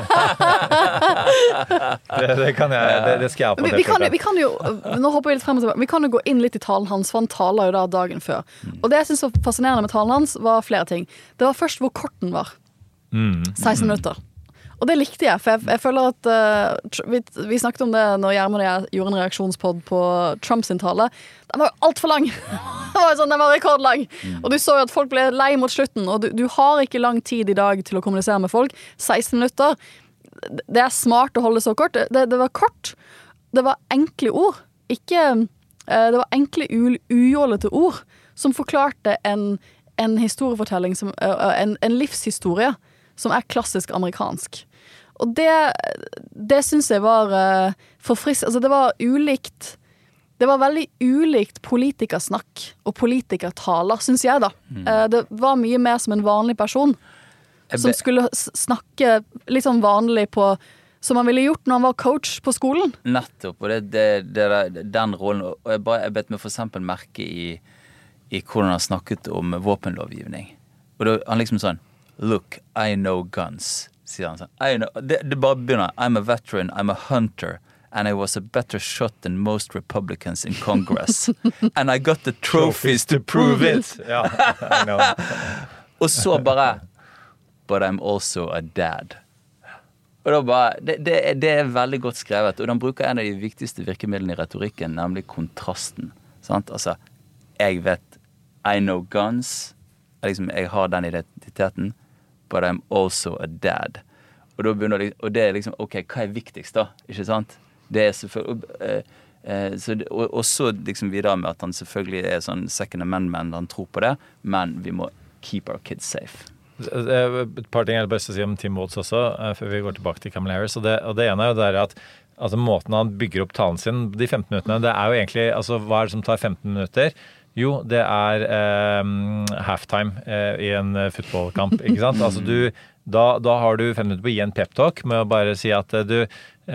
det kan jeg, det, det skal jeg ha på vi, vi, kan, vi kan jo, nå hopper vi litt frem og tilbake, vi kan jo gå inn litt i talen hans, for han taler jo da dagen før. Og det jeg synes var fascinerende med talen hans var flere ting. Det var først hvor kort den var. Mm. seksten minutter. Og det likte jeg, for jeg, jeg føler at uh, vi, vi snakket om det når Gjermund og jeg gjorde en reaksjonspodd på Trumps tale. Den var jo alt for lang. Den var, sånn, den var rekordlang. Mm. Og du så jo at folk ble lei mot slutten, og du, du har ikke lang tid i dag til å kommunisere med folk. seksten minutter. Det er smart å holde så kort. Det, det var kort. Det var enkle ord. Ikke, uh, det var enkle ujålete ord som forklarte en, en historiefortelling, som, uh, en, en livshistorie som er klassisk amerikansk. Og det, det synes jeg var uh, forfrisk, altså det var ulikt, det var veldig ulikt politikersnakk og politikertaler, synes jeg da. Mm. Uh, det var mye mer som en vanlig person, som skulle snakke litt sånn vanlig på, som han ville gjort når han var coach på skolen. Nettopp, og det, det, det, det den rollen, og jeg, bare, jeg bet meg for eksempel merke i i hvordan han snakket om våpenlovgivning. Og da han liksom sånn, look, I know guns, sier han sånn. I know, det, det bare begynner, I'm a veteran, I'm a hunter, and I was a better shot than most Republicans in Congress. And I got the trophies to prove it. Ja, I know. Og så bare, but I'm also a dad. Og da bare, det, det, det er veldig godt skrevet, og den bruker en av de viktigste virkemidlene i retorikken, nemlig kontrasten. Sant? Altså, jeg vet, I know guns, liksom, jeg har den identiteten, but I'm also a dad. Og, da begynner det, og det er liksom, ok, hva er viktigst da? Ikke sant? Det er selvfølgelig, eh, eh, så det, og, og så liksom videre med at han selvfølgelig er sånn second amendment, han tror på det, men vi må keep our kids safe. Et par ting jeg har lyst til å si om Tim Walz også, før vi går tilbake til Kamala Harris, og det, og det ene er jo det at altså, måten han bygger opp talen sin, de femten minuttene, det er jo egentlig, altså hva er det som tar femten minutter? Jo, det er eh, halftime eh, i en fotballkamp, ikke sant? Altså du, da, da har du fem minutter på å gi en pep-talk med å bare si at du,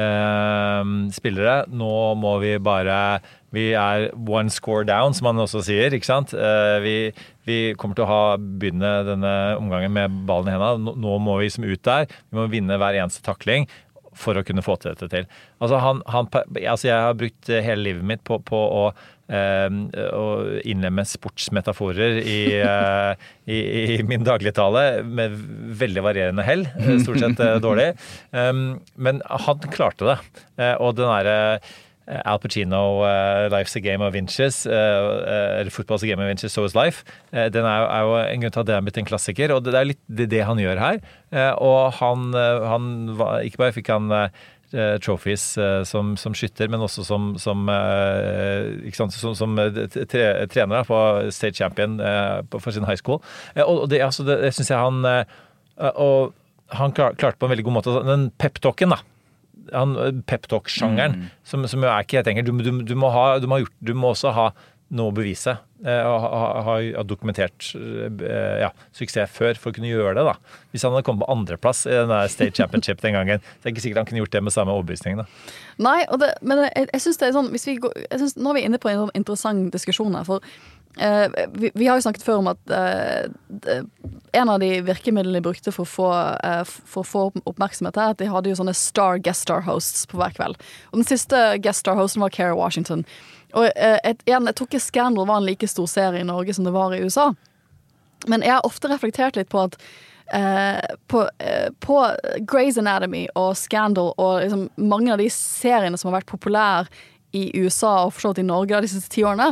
eh, spillere, nå må vi bare, vi er one score down, som man også sier, ikke sant? Eh, vi, vi kommer til å ha, begynne denne omgangen med ballen i hendene, nå, nå må vi som ut der, vi må vinne hver eneste takling, for å kunne få til dette til. Altså, han, han, altså jeg har brukt hele livet mitt på, på å, eh, å innlemme sportsmetaforer i, eh, i, i min dagligtale med veldig varierende hell, stort sett eh, dårlig. Um, men han klarte det. Eh, og den der Al Pacino, uh, Life's a Game of Inches, uh, uh, eller Football's a Game of Inches, So is Life. Uh, den er, er jo en grunn til at det er blitt en klassiker, og det er litt det, det han gjør her. Uh, og han, uh, han var, ikke bare fikk han uh, trophies uh, som, som skytter, men også som, som, uh, ikke sant, som, som tre, trener på State Champion uh, for sin high school. Uh, og det, altså, det, det synes jeg han, uh, og han klar, klarte på en veldig god måte. Den pep-talken da, han pep-talk-sjangeren, mm. som, som jo er ikke helt enkelt. Du, du, du, må ha, du, må ha gjort, du må også ha noe å bevise, eh, og ha, ha, ha dokumentert eh, ja, suksess før for å kunne gjøre det da. Hvis han hadde kommet på andreplass i den der State Championship den gangen, så er det ikke sikkert han kunne gjort det med samme overbevisning da. Nei, og det, men jeg, jeg synes det er sånn, hvis vi går, jeg synes, nå er vi inne på en sånn interessant diskusjon her, for eh, vi, vi har jo snakket før om at eh, en av de virkemidlene de brukte for å få, eh, for å få oppmerksomhet her, at de hadde jo sånne star guest star hosts på hver kveld. Og den siste guest star hosten var Kerry Washington. Og et, igjen, jeg tror ikke Scandal var en like stor serie i Norge som det var i U S A. Men jeg har ofte reflektert litt på at eh, på, eh, på Grey's Anatomy og Scandal og liksom mange av de seriene som har vært populære i U S A og forstått i Norge de siste ti årene,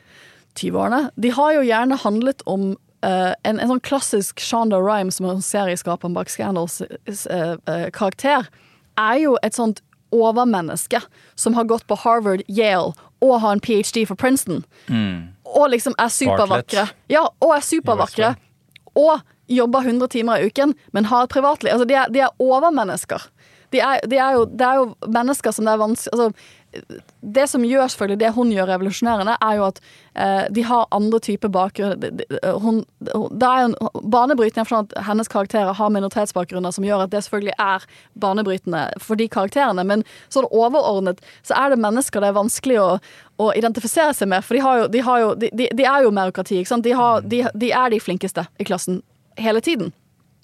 tyve årene, de har jo gjerne handlet om uh, en, en sånn klassisk Shonda Rhimes, som er en serieskaperen bak Scandals uh, uh, karakter, er jo et sånt overmenneske som har gått på Harvard, Yale og har en P H D for Princeton. Mm. Og liksom er supervakre. Ja, og er supervakre. Og jobber hundre timer i uken, men har et privatliv. Altså, de er, de er overmennesker. De er, de er jo, det er jo mennesker som det er vanskelig... Altså, det som gjør selvfølgelig, det hun gjør revolusjonerende, er jo at eh, de har andre typer bakgrunn. Hun, det er jo en banebrytende for at hennes karakterer har minoritetsbakgrunner som gjør at det selvfølgelig er banebrytende for de karakterene, men sånn overordnet så er det mennesker det er vanskelig å, å identifisere seg med, for de, har jo, de, har jo, de, de, de er jo meritokrati, ikke sant? De, har, de, de er de flinkeste i klassen hele tiden.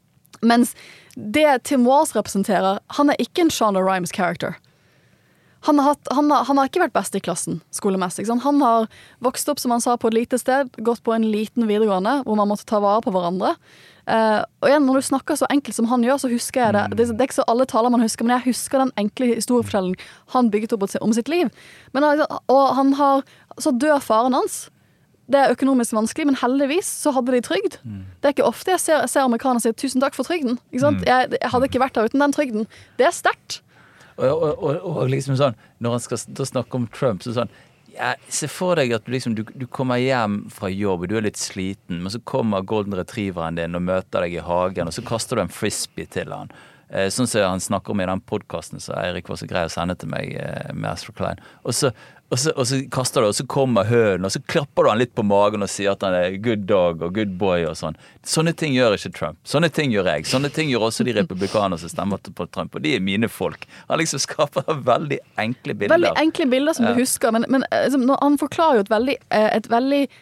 Mens det Tim Walz representerer, han er ikke en Shonda Rhimes character. Han har, hatt, han, har, han har ikke vært best i klassen skolemessig. Ikke sant? Han har vokst opp, som han sa, på et lite sted, gått på en liten videregående, hvor man måtte ta vare på hverandre. Uh, og igjen, når du snakker så enkelt som han gjør, så husker jeg det. Det, det er ikke så alle taler man husker, men jeg husker den enkle historiefortellingen han bygget opp om sitt liv. Men, og han har, så dør faren hans. Det er økonomisk vanskelig, men heldigvis så hadde de trygd. Det er ikke ofte jeg ser, jeg ser amerikanere si tusen takk for trygden. Ikke sant? Jeg, jeg hadde ikke vært der uten den trygden. Det er sterkt. Og, og, og, og liksom sånn, når han skal da snakke om Trump, så sånn, ja, se for deg at du, liksom, du, du kommer hjem fra jobb, og du er litt sliten, men så kommer Golden Retrieveren din og møter deg i hagen, og så kaster du en frisbee til han. Eh, sånn som han snakker om i den podcasten, så Eirik var så grei å sende til meg eh, med Astro Klein. Og så, og, så, og så kaster du, og så kommer hønen, og så klapper du han litt på magen og sier at han er good dog og good boy og sånn. Sånne ting gjør ikke Trump. Sånne ting gjør jeg. Sånne ting gjør også de republikanere som stemmer på Trump, og de er mine folk. Han liksom skaper veldig enkle bilder. Veldig enkle bilder som du ja. husker, men, men altså, han forklarer jo et veldig, et veldig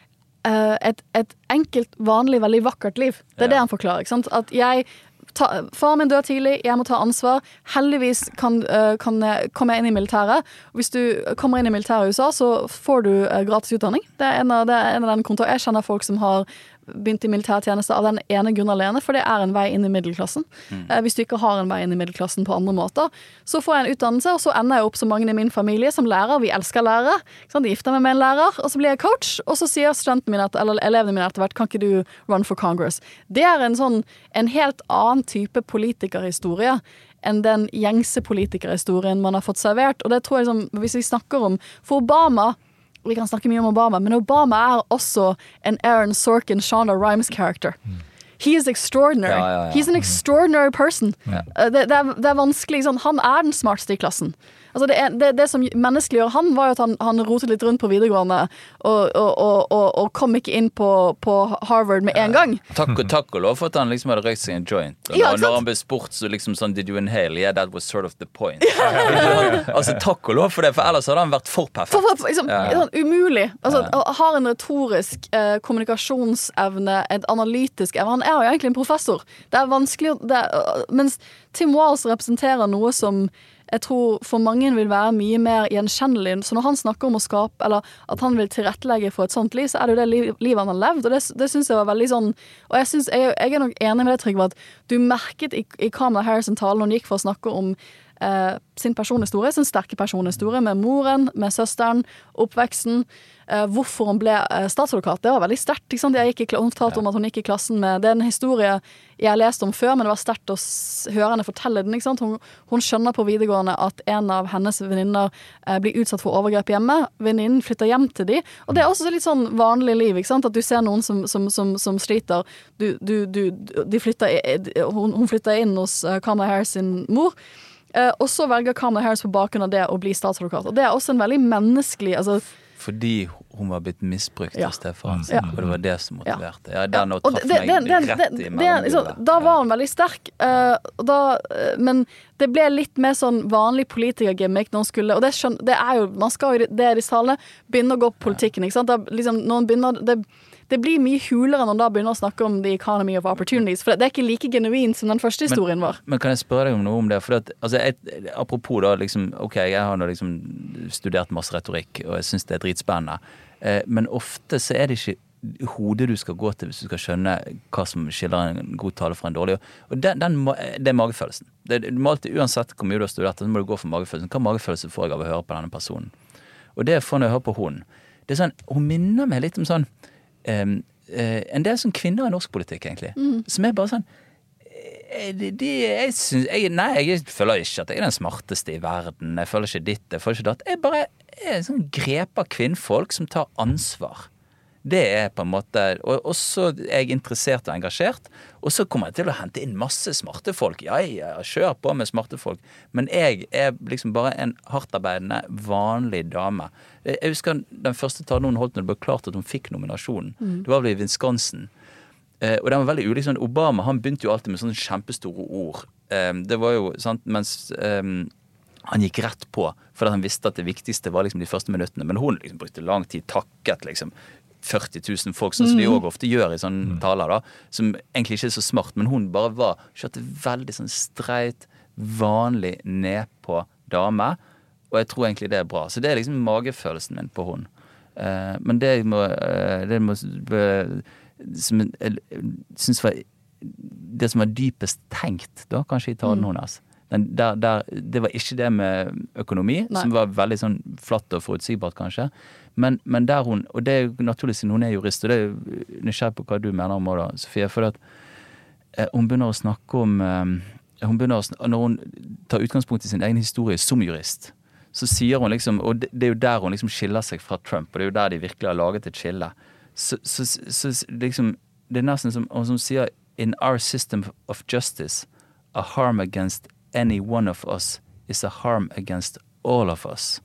uh, et, et enkelt, vanlig, veldig vakkert liv. Det er ja. det han forklarer, ikke sant? At jeg Ta, far min dør tidlig, jeg må ta ansvar. Heldigvis kan, uh, kan jeg komme inn i militæret. Hvis du kommer inn i militæret i U S A, så får du uh, gratis utdanning. Det er en av, det er en av den kontoren. Jeg kjenner folk som har begynt i militærtjeneste av den ene grunn alene, for det er en vei inn i middelklassen. Mm. Eh, hvis du ikke har en vei inn i middelklassen på andre måter, så får jeg en utdannelse, og så ender jeg opp som mange i min familie som lærer. Vi elsker lærere. De gifter meg med en lærer, og så blir jeg coach, og så sier studenten min, at, eller elevene mine etter hvert, kan ikke du run for Congress? Det er en sånn, en helt annen type politikerhistorie enn den gjengse politikerhistorien man har fått servert. Og det tror jeg, liksom, hvis vi snakker om, for Obama, vi kan snakke mye om Obama, men Obama er også en Aaron Sorkin, Shonda Rhimes character. Mm. He is extraordinary. Ja, ja, ja. He's an extraordinary person. Ja. Det, det, er, det er vanskelig, sånn, han er den smarteste i klassen. Altså det, er, det, det som menneskeliggjør han var jo at han, han rotet litt rundt på videregående og, og, og, og, og kom ikke inn på, på Harvard med en gang. Takk og takk og lov for at han liksom hadde røykt seg en joint. Og ja, når, når han ble spurt så liksom sånn, did you inhale? Yeah, that was sort of the point. Ja. Altså takk og lov for det, for ellers hadde han vært for perfekt. For, for, liksom, ja. Sånn, umulig. Altså, ja. Har en retorisk eh, kommunikasjonsevne, et analytisk evne. Han er jo egentlig en professor. Det er vanskelig, det er, mens Tim Walz representerer noe som jeg tror for mange vil være mye mer gjenkjennelig. Så når han snakker om å skape, eller at han vil tilrettelegge for et sånt liv, så er det jo det liv, livet han har levd. Og det, det synes jeg var veldig sånn, og jeg, synes, jeg, jeg er nok enig med det, Trygve, at du merket i, i Kamala Harris-talen når hun gikk for å snakke om eh, sin personhistorie, sin sterke personhistorie, med moren, med søsteren, oppveksten, eh, hvorfor hun ble eh, statsadvokat. Det var veldig sterkt, ikke sant? Jeg gikk i, hun fortalte om at hun gikk i klassen med, det er en historie jeg har lest om før, men det var sterkt å høre henne fortelle den, ikke sant? Hun, hun skjønner på videregående at en av hennes venninner eh, blir utsatt for overgrep hjemme. Venninnen flytter hjem til de, og det er også litt sånn vanlig liv, ikke sant? At du ser noen som, som, som, som sliter. Du, du, du, de flytter, hun, hun flytter inn hos uh, Kamala Harris sin mor, uh, og så velger Kamala Harris på bakgrunn av det å bli statsadvokat. Og det er også en veldig menneskelig, altså fordi hun var blitt misbrukt ja. av Stefan, ja. og det var det som motiverte. Ja, den ja. og traff meg den, den, rett den, i mellomlivet. Da var hun veldig sterk, uh, da, uh, men det ble litt mer sånn vanlig politikergimmick når hun skulle, og det, skjøn, det er jo, man skal jo, det er de salene, begynne å gå på politikken, ikke sant? Da, liksom, når hun begynner, det, det blir mye hulere når hun da begynner å snakke om the economy of opportunities, for det er ikke like genuint som den første historien var. Men, men kan jeg spørre deg om noe om det? For at, altså, jeg, apropos da, liksom, ok, jeg har nå liksom studert masse retorikk, og jeg synes det er dritspennende, eh, men ofte så er det ikke hodet du skal gå til hvis du skal skjønne hva som skiller en god tale fra en dårlig. Og den, den, det er magefølelsen. Det, du må alltid, uansett hvor mye du har studert, så må du gå for magefølelsen. Hva magefølelse får jeg av å høre på denne personen? Og det får når jeg hører på hun. Det er sånn, hun minner meg litt om sånn, Um, uh, en del sånn kvinner i norsk politikk egentlig, mm. som er bare sånn uh, de, de, jeg synes, jeg, nei, jeg føler ikke at jeg er den smarteste i verden, jeg føler ikke ditt, jeg føler ikke datt, jeg bare er en sånn grepa kvinnfolk som tar ansvar. Det er på en måte, og så er jeg interessert og engasjert, og så kommer jeg til å hente inn masse smarte folk. Ja, jeg kjører på med smarte folk, men jeg er liksom bare en hardtarbeidende, vanlig dame. Jeg husker den første talen hun holdt når det ble klart at hun fikk nominasjonen. Mm. Det var vel i Wisconsin. Eh, og den var veldig ulik. Sånn, Obama, han begynte jo alltid med sånne kjempestore ord. Eh, det var jo, sant, mens eh, han gikk rett på, for han visste at det viktigste var liksom de første minuttene, men hun liksom brukte lang tid, takket liksom, førti tusen folk, sånn som de også ofte gjør i sånne mm. taler da, som egentlig ikke er så smart, men hun bare var kjørte veldig sånn streit, vanlig ned på dame, og jeg tror egentlig det er bra. Så det er liksom magefølelsen min på hun. Uh, men det jeg må, uh, det må uh, som jeg synes var det som var dypest tenkt da, kanskje i talen mm. hennes. Den, der, der, det var ikke det med økonomi, Nei. Som var veldig sånn flatt og forutsigbart kanskje, men, men der hun, og det er jo naturlig siden hun er jurist, og det er jo nysgjerrig på hva du mener om da, Sofie, for at eh, hun begynner å snakke om, eh, hun begynner å snakke, når hun tar utgangspunkt i sin egen historie som jurist, så sier hun liksom, og det, det er jo der hun liksom skiller seg fra Trump, og det er jo der de virkelig har laget et skille, så, så, så liksom, det er nesten som, som sier, in our system of justice, a harm against any one of us is a harm against all of us.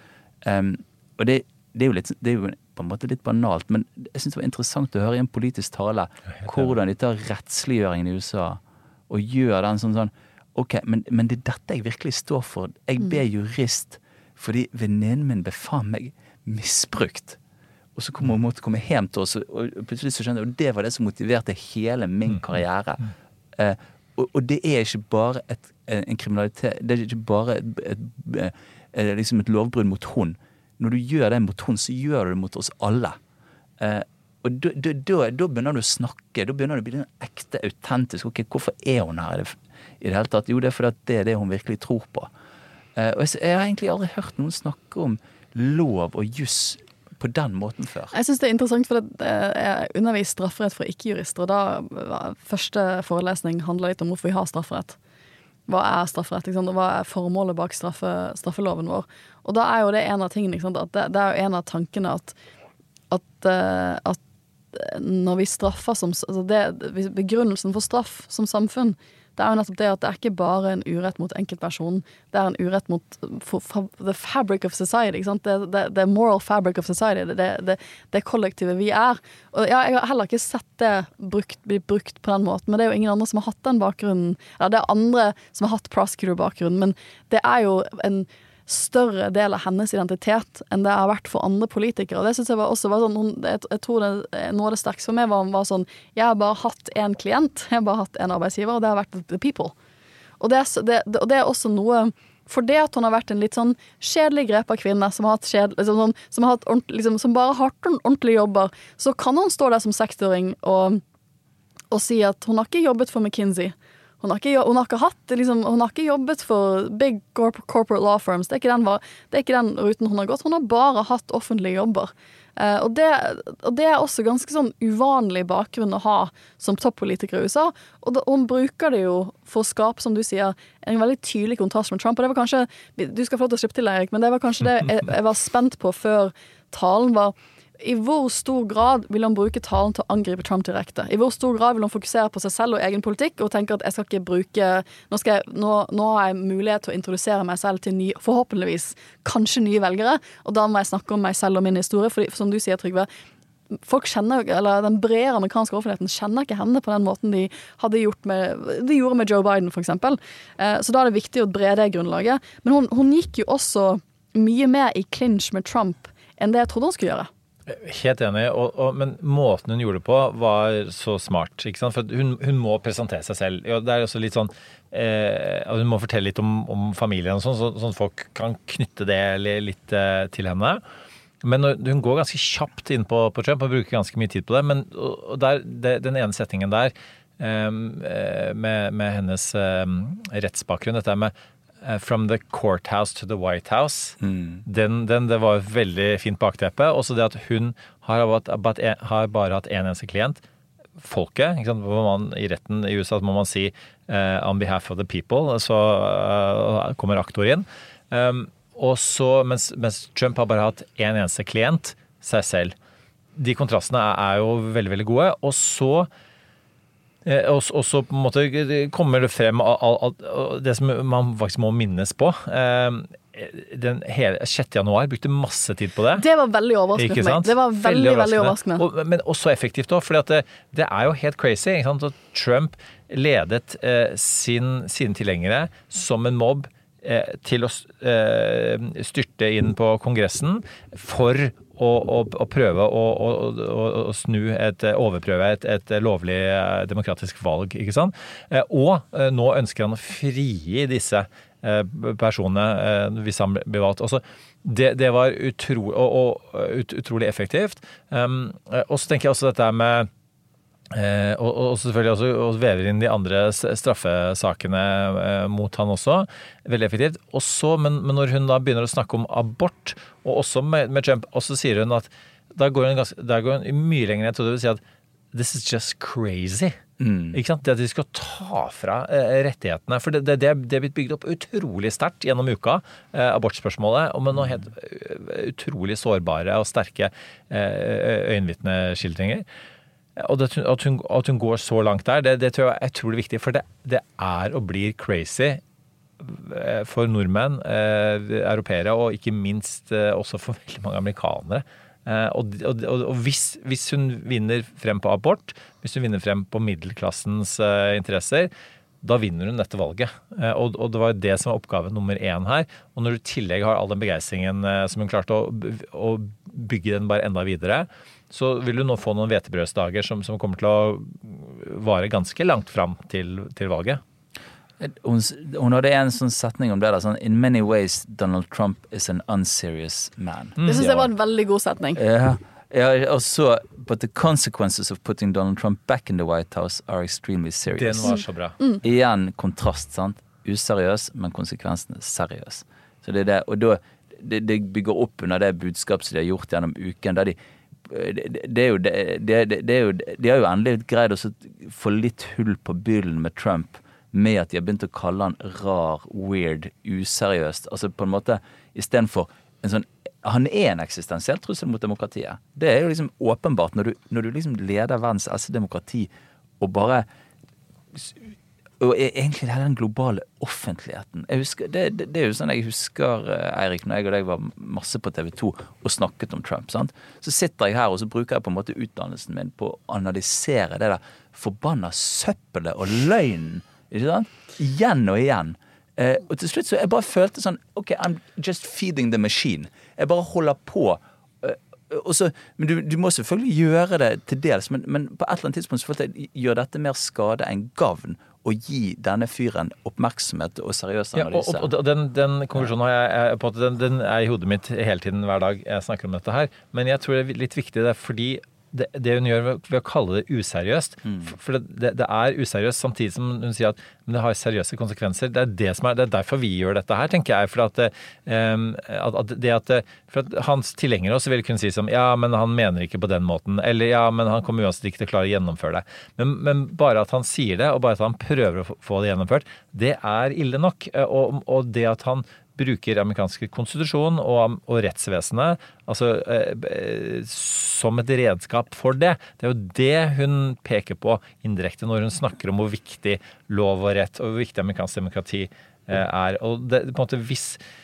Um, og det, det, er jo litt, det er jo på en måte litt banalt, men jeg synes det var interessant å høre i en politisk tale hvordan de tar rettsliggjøringen i U S A og gjør den sånn sånn, ok, men, men det er dette jeg virkelig står for. Jeg ber jurist fordi venninnen min ble faen meg misbrukt. og så kom hun måtte komme hjem til oss, og plutselig så skjønte jeg, og det var det som motiverte hele min karriere. Eh, og, og det er ikke bare et, en kriminalitet, det er ikke bare et, et, et, liksom et lovbrudd mot hun. Når du gjør det mot hun, så gjør du det mot oss alle. Eh, og da, da, da, da begynner du å snakke, da begynner du å bli en ekte, autentisk. Ok, hvorfor er hun her i det, i det hele tatt? Jo, det er fordi at det er det hun virkelig tror på. Eh, og jeg, jeg har egentlig aldri hørt noen snakke om lov og juss på den måten før. Jeg synes det er interessant, for jeg underviser strafferett for ikke-jurister, og da første forelesning handler litt om hvorfor vi har strafferett. Hva er strafferett? Liksom? Hva er formålet bak straffe, straffeloven vår? Og da er jo det en av tingene, liksom, at det, det er jo en av tankene at, at, at når vi straffer som, altså det, begrunnelsen for straff som samfunn, det er jo nettopp det at det er ikke bare en urett mot enkeltpersonen, det er en urett mot for, for, the fabric of society, ikke sant? Det, det, det moral fabric of society, det, det, det kollektivet vi er. Og ja, jeg har heller ikke sett det brukt, bli brukt på den måten, men det er jo ingen andre som har hatt den bakgrunnen. Ja, det er andre som har hatt prosecutor-bakgrunnen, men det er jo en større del av hennes identitet enn det har vært for andre politikere. Og det synes jeg var også var sånn, jeg, jeg tror det, noe av det sterkeste for meg var, var sånn, jeg har bare hatt en klient, jeg har bare hatt en arbeidsgiver, og det har vært the people. Og det, det, og det er også noe, for det at hun har vært en litt sånn kjedelig grep av kvinne, som har hatt kjedelig, liksom, sånn, som, har hatt liksom, som bare har hatt ordentlige jobber, så kan hun stå der som sekstiåring og, og si at hun har ikke jobbet for McKinsey. Hun har, ikke, hun, har ikke hatt, liksom, hun har ikke jobbet for big corporate law firms. Det er, ikke den, det er ikke den ruten hun har gått. Hun har bare hatt offentlige jobber. Eh, og, det, og det er også ganske sånn uvanlig bakgrunn å ha som toppolitiker i U S A. Og, det, og hun bruker det jo for å skape, som du sier, en veldig tydelig kontrast med Trump. Og det var kanskje, du skal få lov til å slippe til, Erik, men det var kanskje det jeg, jeg var spent på før talen var, i hvor stor grad vil han bruke talen til å angripe Trump direkte? I hvor stor grad vil han fokusere på seg selv og egen politikk og tenke at jeg skal ikke bruke, nå, skal jeg, nå, nå har jeg mulighet til å introdusere meg selv til ny, forhåpentligvis kanskje nye velgere, og da må jeg snakke om meg selv og min historie, for som du sier, Trygve, folk kjenner, eller den brede amerikanske offentligheten kjenner ikke henne på den måten de hadde gjort med, de gjorde med Joe Biden for eksempel. Så da er det viktig å bre det grunnlaget. Men hun, hun gikk jo også mye mer i clinch med Trump enn det jeg trodde hun skulle gjøre. Helt enig, og, og, men måten hun gjorde det på var så smart, ikke sant? For hun, hun må presentere seg selv. Ja, det er også litt sånn, eh, hun må fortelle litt om, om familien og sånn, så, sånn at folk kan knytte det litt eh, til henne. Men hun går ganske kjapt inn på, på Trump og bruker ganske mye tid på det, men og der, det, den ene setningen der, eh, med, med hennes eh, rettsbakgrunn, dette med From the courthouse to the White House. Mm. Den, den, det var et veldig fint bakteppe. Også det at hun har, har bare hatt en eneste klient. Folket, ikke sant? Hvor man, i retten i U S A må man si uh, on behalf of the people, så uh, kommer aktor inn. Um, og så, mens, mens Trump har bare hatt en eneste klient, seg selv. De kontrastene er, er jo veldig, veldig gode. Og så Og så på en måte kommer det frem all, all, all, det som man faktisk må minnes på. Den hele sjette januar brukte masse tid på det. Det var veldig overraskende for meg. Det var veldig, veldig overraskende. Veldig overraskende. Og, men også effektivt også, fordi at det, det er jo helt crazy. Ikke sant? At Trump ledet eh, sin, sine tilhengere som en mobb eh, til å eh, styrte inn på kongressen for Og, og, og prøve å, å, å, å snu et, overprøve et, et lovlig demokratisk valg, ikke sant? Og nå ønsker han å frigi disse personene hvis han blir valgt. Også, det, det var utro, og, og, ut, utrolig effektivt. Um, og så tenker jeg også dette med Eh, og, og selvfølgelig også og vever inn de andre straffesakene eh, mot han også, veldig effektivt. Også, men, men når hun da begynner å snakke om abort, og også med, med Trump, og så sier hun at da går hun, ganske, da går hun mye lenger ned til å si at this is just crazy. Mm. Ikke sant? Det at de skal ta fra eh, rettighetene, for det, det, det er blitt bygd opp utrolig sterkt gjennom uka, eh, abortspørsmålet, og med noen helt utrolig sårbare og sterke eh, øyenvitneskildringer. Og det, at, hun, at hun går så langt der, det, det tror jeg er utrolig viktig, for det, det er og blir crazy for nordmenn, eh, europeere, og ikke minst eh, også for veldig mange amerikanere. Eh, og og, og hvis, hvis hun vinner frem på abort, hvis hun vinner frem på middelklassens eh, interesser, da vinner hun dette valget. Eh, og, og det var det som var oppgave nummer én her. Og når du i tillegg har all den begeistringen eh, som hun klarte å, å bygge den bare enda videre, så vil du nå få noen hvetebrødsdager som, som kommer til å vare ganske langt fram til, til valget. Hun, hun hadde en sånn setning om det der, sånn, in many ways Donald Trump is an unserious man. Mm. Det synes jeg var en veldig god setning. Ja, ja, og så, but the consequences of putting Donald Trump back in the White House are extremely serious. Den var så bra. Mm. Igjen kontrast, sant? Useriøs, men konsekvensene seriøs. Så det er det, og da, det, det bygger opp under det budskap som de har gjort gjennom uken, der de Det, det er jo det, det, det er jo de har jo endelig greid å få litt hull på byllen med Trump med at de har begynt å kalle han rar, weird, useriøst. Altså på en måte i stedet for en sånn han er en eksistensiell trussel mot demokratiet. Det er jo liksom åpenbart når du, når du liksom leder verdens eldste demokrati og bare og egentlig hele den globale offentligheten. Jeg husker, det, det, det er jo sånn jeg husker, Eirik, når jeg og deg var masse på T V to og snakket om Trump, sant? Så sitter jeg her og så bruker jeg på en måte utdannelsen min på å analysere det der forbanna søppelet og løgnen, ikke sant? Igjen og igjen. Eh, og til slutt så jeg bare følte sånn, ok, I'm just feeding the machine. Jeg bare holder på. Eh, og så, men du, du må selvfølgelig gjøre det til dels, men, men på et eller annet tidspunkt så følte jeg gjør dette mer skade enn gavn å gi denne fyren oppmerksomhet og seriøs analyse. Ja, og, og den, den konklusjonen har jeg, jeg på en måte, den, den er i hodet mitt hele tiden hver dag jeg snakker om dette her, men jeg tror det er litt viktig det, fordi det, det hun gjør ved, ved å kalle det useriøst, mm. for, for det, det er useriøst samtidig som hun sier at men det har seriøse konsekvenser. Det er, det som er, det er derfor vi gjør dette her, tenker jeg, for at, um, at, at det at, for at hans tilhengere også vil kunne si som, ja, men han mener ikke på den måten, eller ja, men han kommer uansett ikke til å klare å gjennomføre det. Men, men bare at han sier det, og bare at han prøver å få det gjennomført, det er ille nok. Og, og det at han bruker amerikansk konstitusjon og, og rettsvesenet altså, eh, som et redskap for det. Det er jo det hun peker på indirekte når hun snakker om hvor viktig lov og rett og hvor viktig amerikansk demokrati eh, er. Og det, på en måte, hvis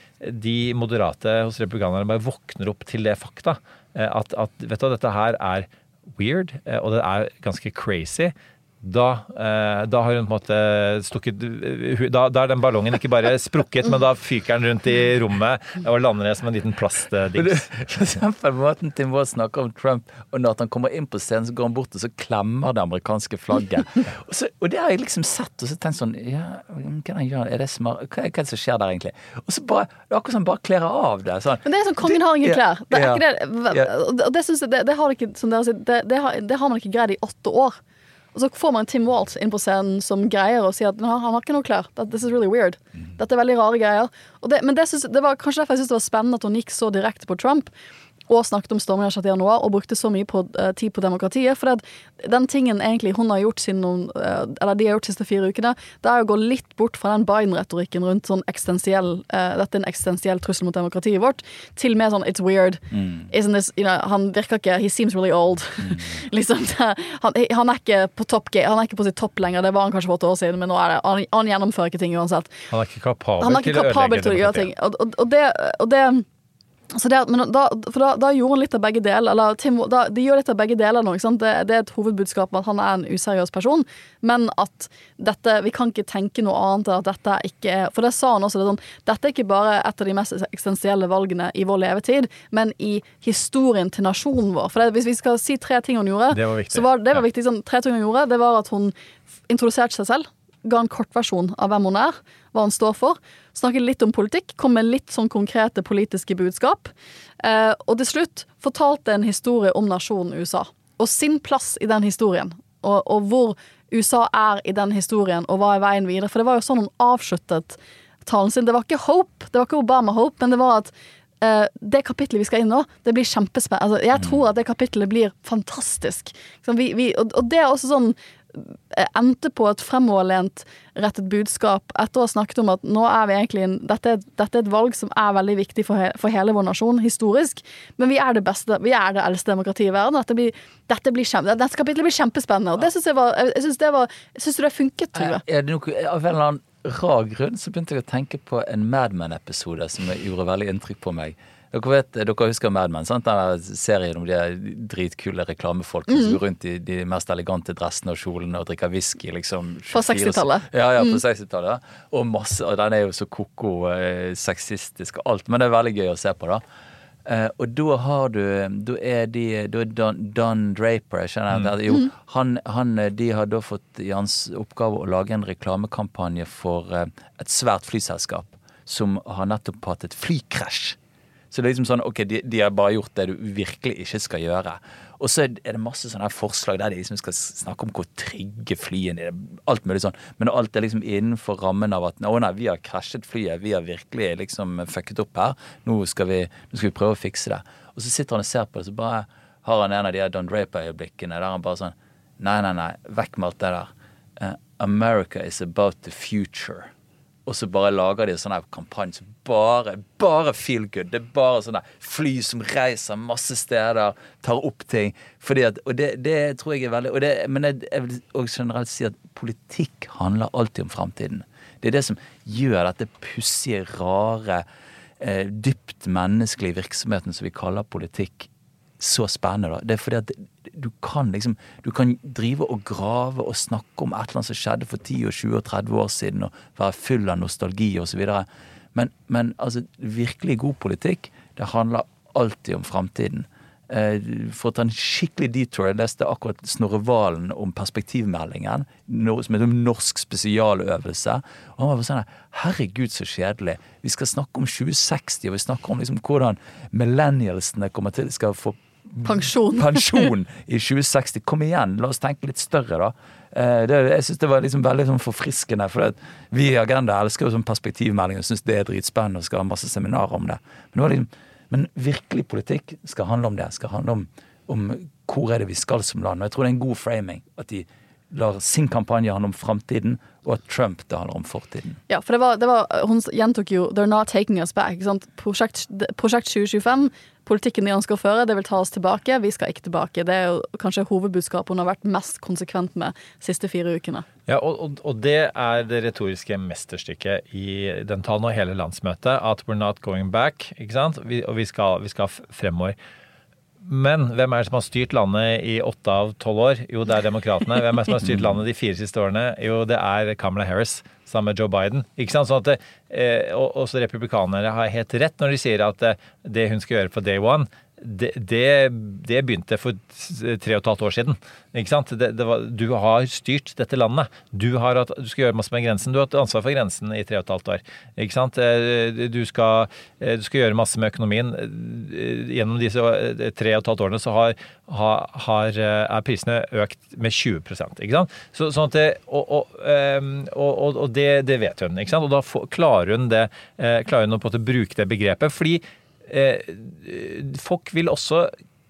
de moderate hos republikanerne bare våkner opp til det fakta, eh, at, at vet du, dette her er weird, eh, og det er ganske crazy, Da, eh, da har hun på en måte stukket da, da er den ballongen ikke bare sprukket, men da fyker den rundt i rommet og lander ned som en liten plastdings. For eksempel måten Tim Walz snakker om Trump, og når han kommer inn på scenen så går han bort og så klemmer det amerikanske flagget. Og, så, og det har jeg liksom sett og så tenkt sånn, ja, hva han gjør, er det smart? Hva, hva er det som skjer der egentlig? Og så bare, det er akkurat sånn, bare klærer av det. Sånn. Men det er sånn, kongen har ingen klær. Det er ja, ikke det, og det synes jeg, det, det har ikke, som dere sier, det, det, har, det har man ikke greid i åtte år. Og så får man Tim Walz inn på scenen som greier og sier at han har ikke noe klær. This is really weird. Dette er veldig rare greier. Og det, men det, synes, det var kanskje derfor jeg synes det var spennende at hun gikk så direkte på Trump og snakket om stormingen av Chateau Noir og brukte så mye på, uh, tid på demokratiet. For det, den tingen egentlig hun har gjort siden noen, uh, eller de har gjort de siste fire ukene, det er å gå litt bort fra den Biden-retorikken rundt sånn eksistensiell, uh, dette er en eksistensiell trussel mot demokratiet vårt, til mer sånn, it's weird. Mm. Isn't this, you know, han virker ikke, he seems really old. Mm. liksom, han, han er ikke på topp, han er ikke på sitt topp lenger, det var han kanskje for åtte år siden, men nå er det, han, han gjennomfører ikke ting uansett. Han er ikke kapabel, han er ikke kapabel til å gjøre ting. Og, og, og det, og det Så det, men da, for da, da gjorde han litt av begge deler, eller Tim, da, de gjør litt av begge deler nå, ikke sant? Det, det er et hovedbudskap at han er en useriøs person, men at dette, vi kan ikke tenke noe annet enn at dette ikke er, for det sa han også, det er sånn, dette er ikke bare et av de mest eksistensielle valgene i vår levetid, men i historien til nasjonen vår. For det, hvis vi skal si tre ting hun gjorde, det var viktig. så var det var ja. viktig, sånn, tre ting hun gjorde, det var at hun introduserte seg selv, ga en kortversjon av hvem hun er, hva hun står for, snakket litt om politikk, kom med litt sånn konkrete politiske budskap, eh, og til slutt fortalte en historie om nasjonen U S A, og sin plass i den historien, og, og hvor U S A er i den historien, og hva er veien videre, for det var jo sånn hun avsluttet talen sin. Det var ikke hope, det var ikke Obama-hope, men det var at eh, det kapitlet vi skal inn nå, det blir kjempespennende. Altså, jeg tror at det kapitlet blir fantastisk. Så vi, vi, og, og det er også sånn endte på et fremoverlent rettet budskap etter å ha snakket om at nå er vi egentlig en, dette, er, dette er et valg som er veldig viktig for, he, for hele vår nasjon historisk, men vi er det beste, vi er det eldste demokratiet i verden. Dette blir, dette blir kjempe, dette kapitlet blir kjempespennende, og det synes jeg var, jeg synes det var, jeg synes det funket, tror jeg. Er det noe, av en eller annen rar grunn så begynte jeg å tenke på en Mad Men-episode som gjorde veldig inntrykk på meg. Dere vet, dere husker Mad Men, sant? Den serien om de dritkule reklamefolk mm. som går rundt i de mest elegante dressene og kjolene og drikker whisky, liksom. På sekstitallet. Ja, ja, på mm. sekstitallet. Og masse, og den er jo så koko, eh, sexistisk og alt, men det er veldig gøy å se på da. Uh, og da har du, da er de, da er Don, Don Draper, jeg kjenner mm. det, jo, mm. han, han, de har da fått i hans oppgave å lage en reklamekampanje for uh, et svært flyselskap, som har nettopp hatt et flykrasj. Så det er liksom sånn, ok, de, de har bare gjort det du virkelig ikke skal gjøre. Og så er det masse sånne her forslag der de liksom skal snakke om hvor trygge flyene er, alt mulig sånn. Men alt er liksom innenfor rammen av at, å nei, vi har krasjet flyet, vi har virkelig liksom fucket opp her, nå skal vi, nå skal vi prøve å fikse det. Og så sitter han og ser på det, så bare har han en av de her Don Draper-øyeblikkene, der han bare sånn, nei, nei, nei, vekk med alt det der. Uh, America is about the future. Og så bare lager de sånne kampanje som bare, bare feel good. Det er bare sånne fly som reiser masse steder, tar opp ting. Fordi at, og det, det tror jeg er veldig, og det, men jeg, jeg vil også generelt si at politikk handler alltid om fremtiden. Det er det som gjør dette pussige, rare, eh, dypt menneskelige virksomheten som vi kaller politikk så spennende da. Det er fordi at du kan liksom, du kan drive og grave og snakke om et eller annet som skjedde for ti og tjue og tretti år siden og være full av nostalgi og så videre. Men, men altså, virkelig god politikk, det handler alltid om fremtiden. Eh, for å ta en skikkelig detour, jeg leste akkurat Snorre Valen om perspektivmeldingen, som er en norsk spesialøvelse, og han var sånn, herregud så kjedelig. Vi skal snakke om tjue seksti, og vi snakker om liksom hvordan millennialsene kommer til, skal få Pensjon. Pensjon i tjue seksti. Kom igjen, la oss tenke litt større da. Eh, det, jeg synes det var liksom veldig sånn forfriskende, for at vi i Agenda elsker jo sånn perspektivmelding og synes det er dritspennende og skal ha masse seminarer om det. Men, det var liksom, men virkelig politikk skal handle om det, skal handle om, om hvor er det vi skal som land. Og jeg tror det er en god framing at de lar sin kampanje handle om fremtiden, og at Trump det handler om fortiden. Ja, for det var, det var hun gjentok jo, they're not taking us back, ikke sant? Prosjekt, prosjekt tjue tjuefem, politikken de ønsker å føre, det vil ta oss tilbake, vi skal ikke tilbake. Det er jo kanskje hovedbudskapet hun har vært mest konsekvent med de siste fire ukene. Ja, og, og, og det er det retoriske mesterstykket i den talen og hele landsmøtet, at we're not going back, ikke sant? Vi, og vi skal, vi skal fremover. Men hvem er det som har styrt landet i åtte av tolv år? Jo, det er demokratene. Hvem er det som har styrt landet de fire siste årene? Jo, det er Kamala Harris sammen med Joe Biden. Ikke sant? Sånn at eh, og, også republikanere har helt rett når de sier at eh, det hun skal gjøre på day one, det, det, det begynte for tre og et halvt år siden. Ikke sant? Det, det var, du har styrt dette landet. Du, har hatt, du skal gjøre masse med grensen. Du har hatt ansvar for grensen i tre og et halvt år. Ikke sant? Du skal, du skal gjøre masse med økonomien. Gjennom disse tre og et halvt årene så har, har, er prisene økt med tjue prosent. Ikke sant? Så, sånn at det, og, og, og, og det, det vet hun. Ikke sant? Og da får, klarer hun det, klarer hun å på en måte bruke det begrepet, fordi Eh, folk vil også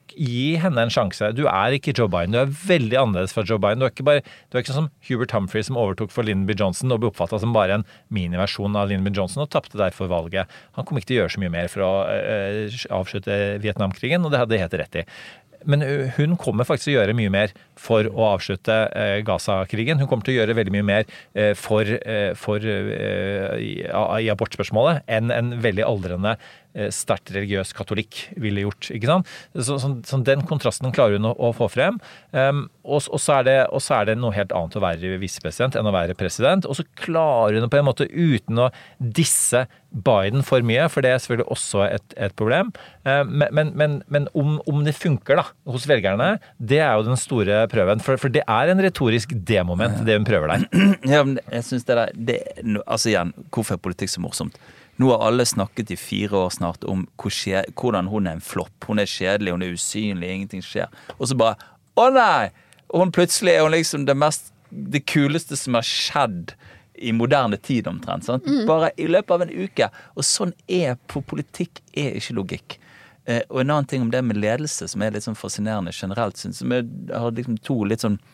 gi henne en sjanse. Du er ikke Joe Biden, du er veldig annerledes fra Joe Biden. Du er ikke, bare, du er ikke sånn som Hubert Humphrey som overtok for Lyndon B. Johnson og ble oppfattet som bare en miniversjon av Lyndon B. Johnson og tappte derfor valget. Han kom ikke til å gjøre så mye mer for å eh, avslutte Vietnamkrigen, og det hadde helt rett i. Men hun kommer faktisk til å gjøre mye mer for å avslutte eh, Gaza-krigen. Hun kommer til å gjøre veldig mye mer eh, for, eh, for eh, i, i abortspørsmålet enn en veldig aldrende eh, sterkt religiøs katolikk ville gjort, ikke sant? Så, så, så den kontrasten klarer hun å, å få frem. Um, og, og, så er det, og så er det noe helt annet å være visepresident enn å være president. Og så klarer hun på en måte uten å disse Biden for mye, for det er selvfølgelig også et, et problem. Men, men, men, men om, om det funker da, hos velgerne, det er jo den store prøven. For, for det er en retorisk demoment, det hun prøver der. Ja, men jeg synes det der, det, altså igjen, hvorfor er politikk så morsomt? Nå har alle snakket i fire år snart om hvordan hun er en flopp. Hun er kjedelig, hun er usynlig, ingenting skjer. Og så bare, å nei! Og hun plutselig er hun liksom det mest, det kuleste som har skjedd i moderne tid omtrent, sant? Mm. Bare i løpet av en uke. Og sånn er på politikk, er ikke logikk. Eh, og en annen ting om det med ledelse, som er litt sånn fascinerende generelt, synes jeg, jeg har liksom to litt sånn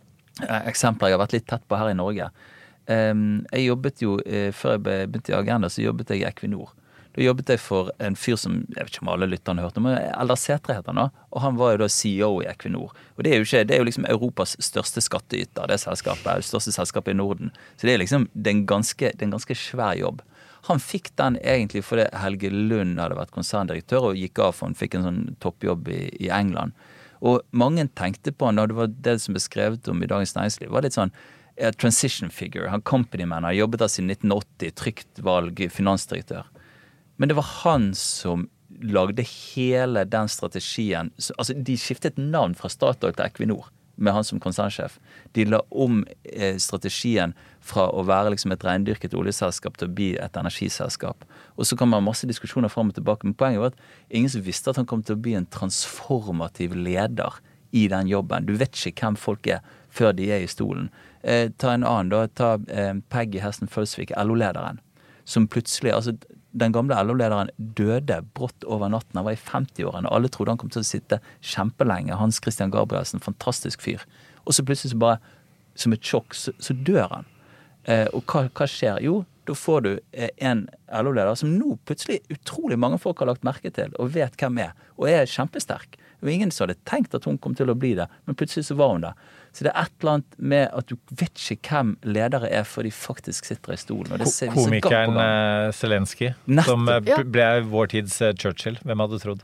eh, eksempler jeg har vært litt tett på her i Norge. Eh, jeg jobbet jo, eh, før jeg begynte i Agenda, så jobbet jeg i Equinor. Da jobbet jeg for en fyr som, jeg vet ikke om alle lytterne hørte, men Eldar Sætre heter han da, og han var jo da C E O i Equinor. Og det er jo ikke, det er jo liksom Europas største skatteyter, det selskapet, det største selskapet i Norden. Så det er liksom, det er en ganske, det er en ganske svær jobb. Han fikk den egentlig fordi Helge Lund hadde vært konserndirektør og gikk av, for han fikk en sånn toppjobb i, i England. Og mange tenkte på han, og det var det som ble skrevet om i Dagens Næringsliv, var litt sånn, a transition figure, han company man, har jobbet der siden nitten åtti, trygt valg, finansdirektør. Men det var han som lagde hele den strategien. Altså, de skiftet navn fra Statoil til Equinor, med han som konsernsjef. De la om eh, strategien fra å være liksom et reindyrket oljeselskap til å bli et energiselskap. Og så kan man ha masse diskusjoner frem og tilbake, men poenget var at ingen som visste at han kom til å bli en transformativ leder i den jobben. Du vet ikke hvem folk er før de er i stolen. Eh, ta en annen da, ta eh, Peggy Hessen Følsvik, L O-lederen, som plutselig, altså den gamle L O-lederen døde brått over natten, han var i femti-årene, alle trodde han kom til å sitte kjempelenge, Hans Christian Gabrielsen, fantastisk fyr. Og så plutselig så bare, som et sjokk, så, så dør han. Eh, og hva, hva skjer? Jo, da får du eh, en L O-leder som nå plutselig utrolig mange folk har lagt merke til, og vet hvem er, og er kjempesterk. Og ingen som hadde tenkt at hun kom til å bli det, men plutselig så var hun det. Så det er et eller annet med at du vet ikke hvem ledere er for de faktisk sitter i stolen. Og det ser vi så gang på gang. Komikeren Zelensky, som ble vår tids Churchill. Hvem hadde trodd?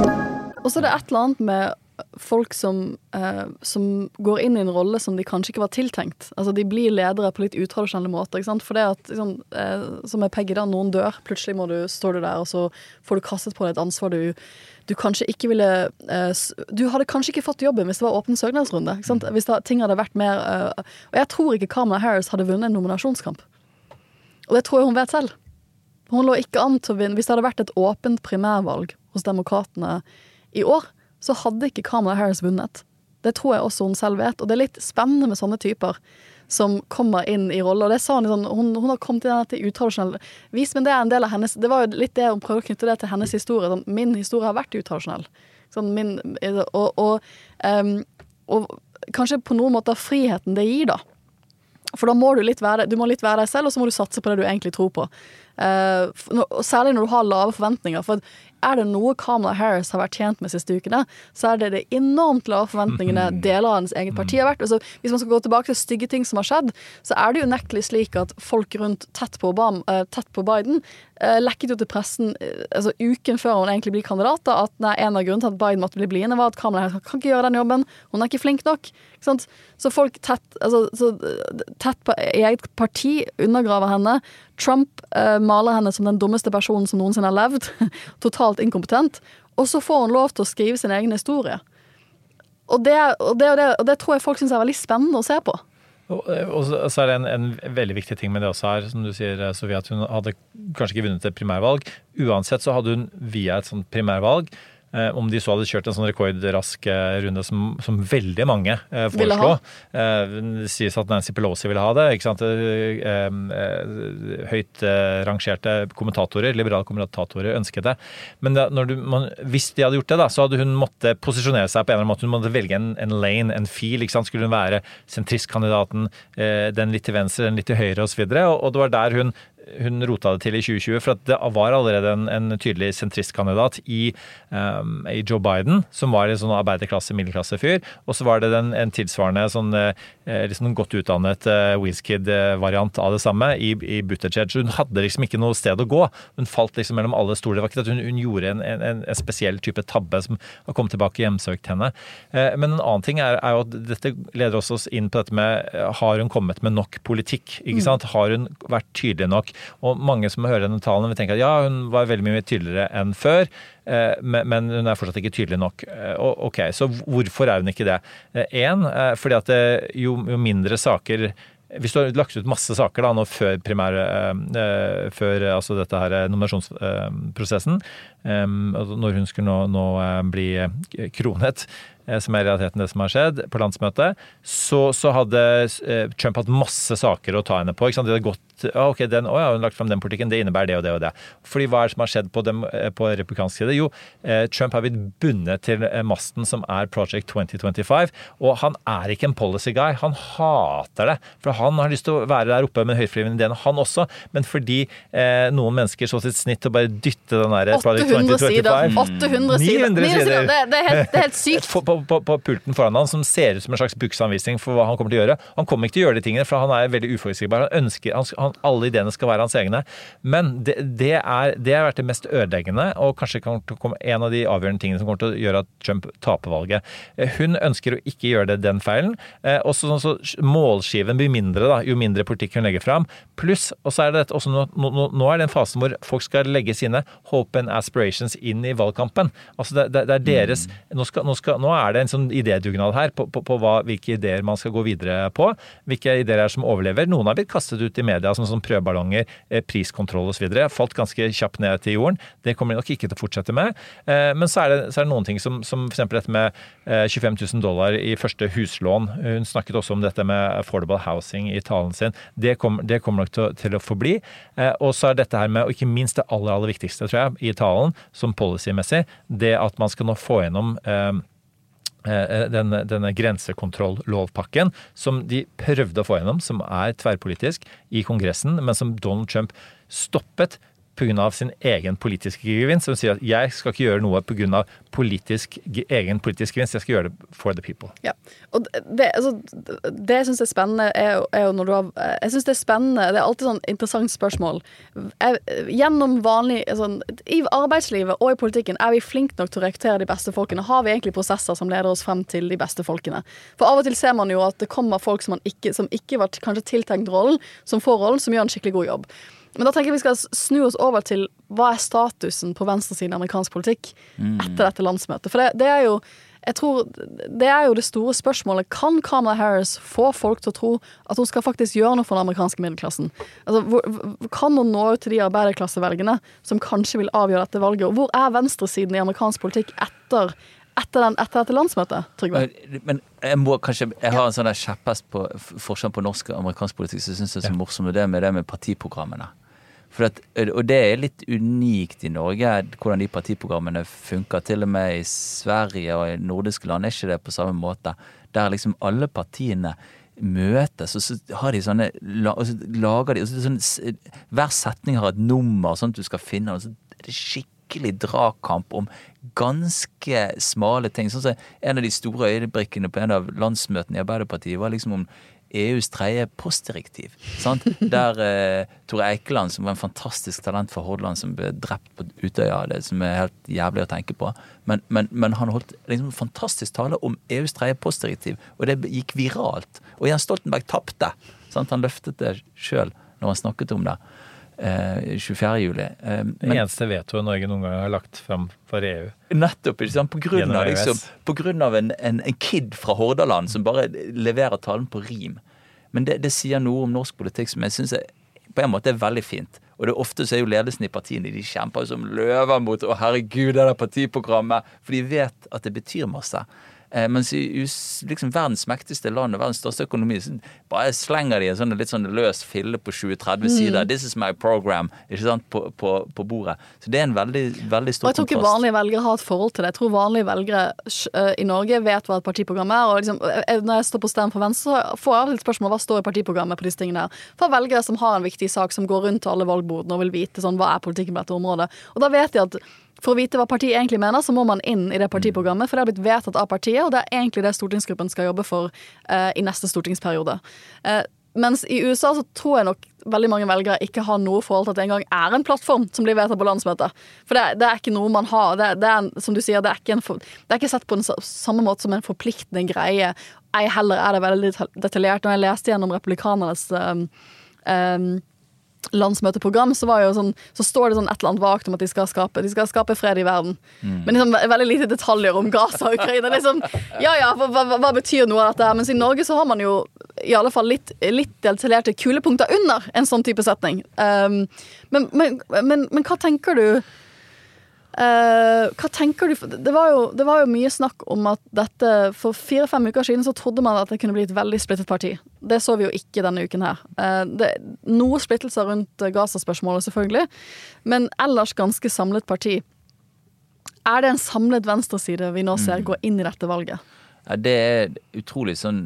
Og så er det et eller annet med folk som, eh, som går inn i en rolle som de kanskje ikke var tiltenkt. Altså de blir ledere på litt utradisjonelle måter, ikke sant? For det at, liksom, eh, som med Peggy da, noen dør, plutselig må du, står du der, og så får du kastet på deg et ansvar du, du kanskje ikke ville, eh, du hadde kanskje ikke fått jobben hvis det var åpen søknadsrunde, ikke sant? Hvis da, ting hadde vært mer, eh, og jeg tror ikke Kamala Harris hadde vunnet en nominasjonskamp. Og det tror jeg hun vet selv. Hun lå ikke an til å vinne, hvis det hadde vært et åpent primærvalg hos demokratene i år, så hadde ikke Kamala Harris vunnet. Det tror jeg også hun selv vet, og det er litt spennende med sånne typer som kommer inn i rolle, og det sa hun sånn, hun, hun har kommet inn til utradisjonell vis, men det er en del av hennes, det var jo litt det hun prøvde å knytte det til hennes historie, sånn, min historie har vært utradisjonell. Sånn, min, og, og, um, og kanskje på noen måte friheten det gir da. For da må du litt være, du må litt være deg selv, og så må du satse på det du egentlig tror på. Uh, og særlig når du har lave forventninger, for er det noe Kamala Harris har vært tjent med siste ukene, så er det det enormt lave forventningene deler av hennes eget parti har vært. Altså, hvis man skal gå tilbake til stygge ting som har skjedd, så er det jo nektelig slik at folk rundt tett på, Obama, uh, tett på Biden uh, lekket jo til pressen uh, altså uken før hun egentlig blir kandidat, da, at nei, en av grunnen til at Biden måtte bli bliende var at Kamala Harris kan ikke gjøre den jobben, hun er ikke flink nok. Ikke sant? Så folk tett, altså, så, tett på eget parti undergraver henne. Trump uh, maler henne som den dummeste personen som noensinne har levd, totalt inkompetent, og så får hun lov til å skrive sin egen historie. Og det, og det, og det, og det tror jeg folk synes er veldig spennende å se på. Og, og så er det en, en veldig viktig ting med det også her, som du sier, Sofie, at hun hadde kanskje ikke vunnet et primærvalg. Uansett så hadde hun via et sånt primærvalg, Eh, om de så hadde kjørt en sånn rekordrask eh, runde som, som veldig mange eh, foreslå. Eh, det sies at Nancy Pelosi ville ha det, ikke sant? Eh, eh, høyt eh, rangerte kommentatorer, liberale kommentatorer ønsket det. Men da, når du, man, hvis de hadde gjort det da, så hadde hun måtte posisjonere seg på en eller annen måte. Hun måtte velge en, en lane, en fil, ikke sant? Skulle hun være sentristkandidaten, eh, den litt til venstre, den litt til høyre og så videre, og, og det var der hun hun rota det til i tjue tjue, for at det var allerede en, en tydelig sentristkandidat i, um, i Joe Biden, som var en sånn arbeiderklasse, middelklassefyr, og så var det den, en tilsvarende sånn, eh, liksom godt utdannet eh, WizKid-variant av det samme i, i Buttigieg. Hun hadde liksom ikke noe sted å gå. Hun falt liksom mellom alle stoler. Det var ikke at hun, hun gjorde en, en, en spesiell type tabbe som har kommet tilbake og hjemsøkt henne. Eh, men en annen ting er, er jo at dette leder oss inn på dette med, har hun kommet med nok politikk? Ikke sant? Har hun vært tydelig nok? Og mange som hører denne talen vil tenke at ja, hun var veldig mye tydeligere enn før, men hun er fortsatt ikke tydelig nok. Ok, så hvorfor er hun ikke det? En, fordi at jo, jo mindre saker, hvis du har lagt ut masse saker da, nå før primær, før altså dette her nominasjonsprosessen, når hun skulle nå, nå bli kronet, som er i realiteten det som har skjedd på landsmøtet, så, så hadde Trump hatt masse saker å ta henne på. Ikke sant? Det hadde gått, ah, ok, den, å ja, hun har lagt frem den politikken, det innebærer det og det og det. Fordi hva er det som har skjedd på, dem, på republikansk side? Jo, Trump har blitt bundet til masten som er Project twenty twenty-five, og han er ikke en policy guy. Han hater det, for han har lyst til å være der oppe med høytflyvende ideen, han også, men fordi eh, noen mennesker så sitt snitt og bare dytte den der Project twenty twenty-five. åtte hundre sider. ni hundre sider. Det, det, er helt, det er helt sykt. På, på, på, på pulten foran han som ser ut som en slags bruksanvisning for hva han kommer til å gjøre. Han kommer ikke til å gjøre de tingene, for han er veldig uforutsigbar. Han ønsker, han, han, alle ideene skal være hans egne. Men det, det, er, det har vært det mest ødeleggende, og kanskje kan komme en av de avgjørende tingene som kommer til å gjøre at Trump taper valget. Hun ønsker å ikke gjøre det den feilen, og så, så målskiven blir mindre da, jo mindre politikk hun legger fram. Pluss, og så er det også nå, nå, nå er det en fase hvor folk skal legge sine hope and aspirations inn i valgkampen. Altså det, det, det er deres, nå, skal, nå, skal, nå er det en sånn idédugnad her på, på, på hva, hvilke ideer man skal gå videre på, hvilke ideer er som overlever. Noen har blitt kastet ut i media som, som prøveballonger, priskontroll og så videre, falt ganske kjapt ned til jorden. Det kommer de nok ikke til å fortsette med. Men så er det, så er det noen ting som, som for eksempel dette med tjuefem tusen dollar i første huslån. Hun snakket også om dette med affordable housing i talen sin. Det, kom, det kommer nok til, til å forbli. Og så er dette her med, og ikke minst det aller, aller viktigste, tror jeg, i talen, som policymessig, det at man skal nå få gjennom eh, denne, denne grensekontroll-lovpakken som de prøvde å få gjennom, som er tverrpolitisk i Kongressen, men som Donald Trump stoppet på grunn av sin egen politiske gevinst, som sier at jeg skal ikke gjøre noe på grunn av politisk, egen politisk gevinst, jeg skal gjøre det for the people. Ja, og det, altså, det jeg synes er spennende er jo, er jo når du har, jeg synes det er spennende, det er alltid sånn interessant spørsmål. Er, gjennom vanlig, sånn, i arbeidslivet og i politikken, er vi flink nok til å rekruttere de beste folkene? Har vi egentlig prosesser som leder oss frem til de beste folkene? For av og til ser man jo at det kommer folk som, man ikke, som ikke var kanskje tiltenkt rollen, som får rollen, som gjør en skikkelig god jobb. Men da tenker jeg vi skal snu oss over til hva er statusen på venstresiden av amerikansk politikk etter dette landsmøtet. For det, det er jo, jeg tror, det er jo det store spørsmålet. Kan Kamala Harris få folk til å tro at hun skal faktisk gjøre noe for den amerikanske middelklassen? Altså, hvor, kan hun nå ut til de arbeiderklassevelgerne som kanskje vil avgjøre dette valget? Og hvor er venstresiden i amerikansk politikk etter etter, den, etter dette landsmøtet, Trygve? Men jeg må kanskje, jeg har en sånn der kjepphest på forskjell på norsk og amerikansk politikk, så jeg synes det er så morsomt det med det med partiprogrammene. For at, og det er litt unikt i Norge, hvordan de partiprogrammene funker, til og med i Sverige og i nordiske land er ikke det på samme måte, der liksom alle partiene møtes, og så har de sånne, og så lager de, og så sånne, hver setning har et nummer, sånn at du skal finne, og så er det skikkelig dragkamp om ganske smale ting. Sånn som en av de store øyeblikkene på en av landsmøtene i Arbeiderpartiet var liksom om E U's tredje postdirektiv, sant? Der eh, Tore Eikeland, som var en fantastisk talent for Hordaland, som ble drept på Utøya, det som er helt jævlig å tenke på, men, men, men han holdt liksom en fantastisk tale om E U's tredje postdirektiv, og det gikk viralt, og Jens Stoltenberg tappte, sant? Han løftet det selv når han snakket om det. tjuefjerde juli. Men, det eneste veto Norge noen gang har lagt frem for E U. Nettopp, på grunn av, liksom, på grunn av en, en, en kid fra Hordaland som bare leverer talen på rim. Men det, det sier noe om norsk politikk som jeg synes er, på en måte er veldig fint. Og det ofte så er jo ledelsen i partiene, de kjemper som løver mot, å herregud, det er partiprogrammet, for de vet at det betyr masse. Eh, mens i liksom, verdens mektigste land og verdens største økonomi, så bare slenger de en sånn litt sånn løs fille på tjue til tretti sider. This is my program, ikke sant, på, på, på bordet. Så det er en veldig, veldig stor kontrast. Og jeg tror ikke vanlige velgere har et forhold til det. Jeg tror vanlige velgere uh, i Norge vet hva et partiprogram er, og liksom, når jeg står på stem for Venstre, så får jeg litt spørsmål hva står i partiprogrammet på disse tingene her. For velgere som har en viktig sak, som går rundt til alle valgbordene og vil vite sånn, hva er politikken på dette området. Og da vet de at for å vite hva partiet egentlig mener, så må man inn i det partiprogrammet, for det har blitt vedtatt av partiet, og det er egentlig det stortingsgruppen skal jobbe for uh, i neste stortingsperiode. Uh, mens i U S A så tror jeg nok veldig mange velgere ikke har noe forhold til at det engang er en plattform som blir vedtatt på landsmøtet. For det, det er ikke noe man har. Det, det er, som du sier, det er ikke, en for, det er ikke sett på den samme måte som en forpliktende greie. Ei heller er det veldig detaljert. Når jeg leste gjennom republikanernes um, um, landsmøteprogram, så var jo sånn, så står det sånn et eller annet vagt om at de skal skape, de skal skape fred i verden. Mm. Men liksom, veldig lite detaljer om Gaza og Ukraina. Liksom, ja, ja, hva, hva, hva betyr noe av dette her? Mens i Norge så har man jo i alle fall litt, litt detaljerte kulepunkter under en sånn type setning. Um, men, men, men, men hva tenker du Uh, hva tenker du? Det var, jo, det var jo mye snakk om at dette for fire-fem uker siden så trodde man at det kunne bli et veldig splittet parti. Det så vi jo ikke denne uken her. Uh, det, noe splittelser rundt Gaza-spørsmålet selvfølgelig, men ellers ganske samlet parti. Er det en samlet venstreside vi nå ser gå inn i dette valget? Ja, det er utrolig sånn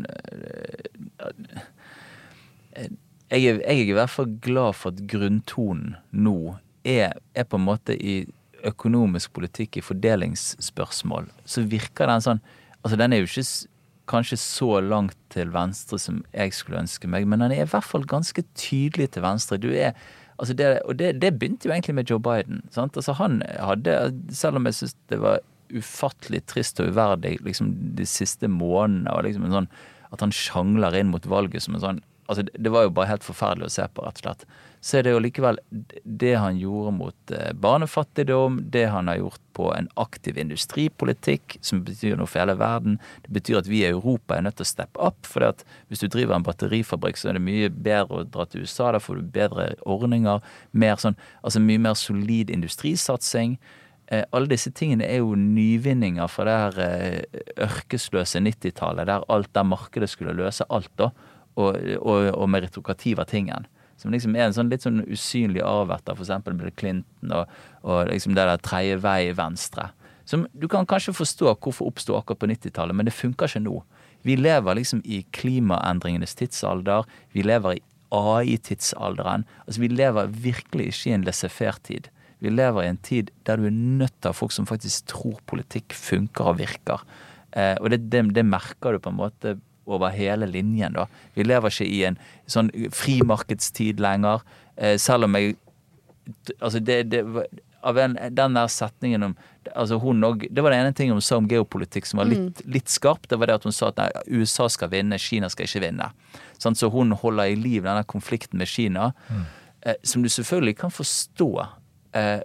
jeg er, jeg er i hvert fall glad for at grunntonen nå er, er på en måte i økonomisk politikk i fordelingsspørsmål, så virker den sånn, altså den er jo ikke kanskje så langt til venstre som jeg skulle ønske meg, men den er i hvert fall ganske tydelig til venstre. Du er, altså det, og det, det begynte jo egentlig med Joe Biden, sant? Altså han hadde, selv om jeg synes det var ufattelig trist og uverdig liksom de siste månedene, og liksom en sånn, at han sjangler inn mot valget som en sånn, altså det var jo bare helt forferdelig å se på rett og slett. Så er det jo likevel det han gjorde mot barnefattigdom, det han har gjort på en aktiv industripolitikk, som betyr noe for hele verden. Det betyr at vi i Europa er nødt til å steppe opp, for at hvis du driver en batterifabrikk, så er det mye bedre å dra til U S A, da får du bedre ordninger, mer sånn, altså mye mer solid industrisatsing. Eh, alle disse tingene er jo nyvinninger fra det her eh, ørkesløse nittitallet, der alt der markedet skulle løse alt da, og, og, og meritokrati var tingen. Som liksom er en sånn litt sånn usynlig arv etter for eksempel Bill Clinton og, og liksom det der tredje vei i venstre. Som du kan kanskje forstå hvorfor oppstod akkurat på nittitallet, men det funker ikke nå. Vi lever liksom i klimaendringenes tidsalder, vi lever i A I-tidsalderen, altså vi lever virkelig ikke i en laissez-faire-tid. Vi lever i en tid der du er nødt til å ha folk som faktisk tror politikk funker og virker. Eh, og det, det, det merker du på en måte over hele linjen da. Vi lever ikke i en sånn frimarkedstid lenger, eh, selv om jeg, altså det, det av en, den der setningen om, altså hun også, det var det ene ting hun sa om geopolitikk som var litt, mm. litt skarpt, det var det at hun sa at nei, U S A skal vinne, Kina skal ikke vinne. Sånn, så hun holder i liv denne konflikten med Kina, mm. eh, som du selvfølgelig kan forstå. Eh,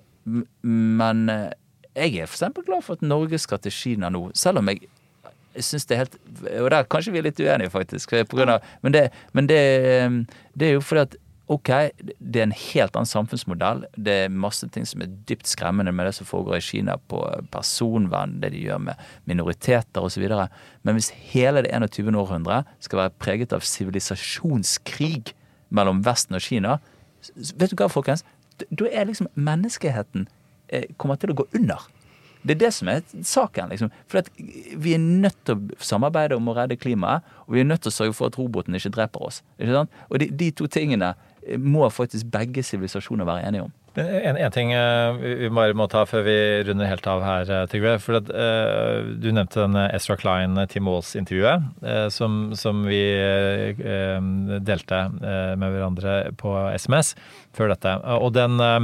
men eh, jeg er for eksempel glad for at Norge skal til Kina nå, selv om jeg, jeg synes det er helt, og der kanskje vi er litt uenige faktisk, på grunn av, men, det, men det, det er jo fordi at ok, det er en helt annen samfunnsmodell, det er masse ting som er dypt skremmende med det som foregår i Kina på personvern, det de gjør med minoriteter og så videre, men hvis hele det enogtyvende århundre skal være preget av sivilisasjonskrig mellom Vesten og Kina, vet du hva folkens? Da er liksom menneskeheten eh, kommer til å gå under. Det er det som er saken, liksom. For at vi er nødt til å samarbeide om å redde klimaet, og vi er nødt til å sørge for at roboten ikke dreper oss. Ikke sant? Og de, de to tingene må faktisk begge sivilisasjoner være enige om. En, en ting vi bare må ta før vi runder helt av her, Trygve, for at uh, du nevnte den Ezra Klein Tim Walz-intervjuet, uh, som, som vi uh, delte uh, med hverandre på S M S før dette. Uh, og den uh,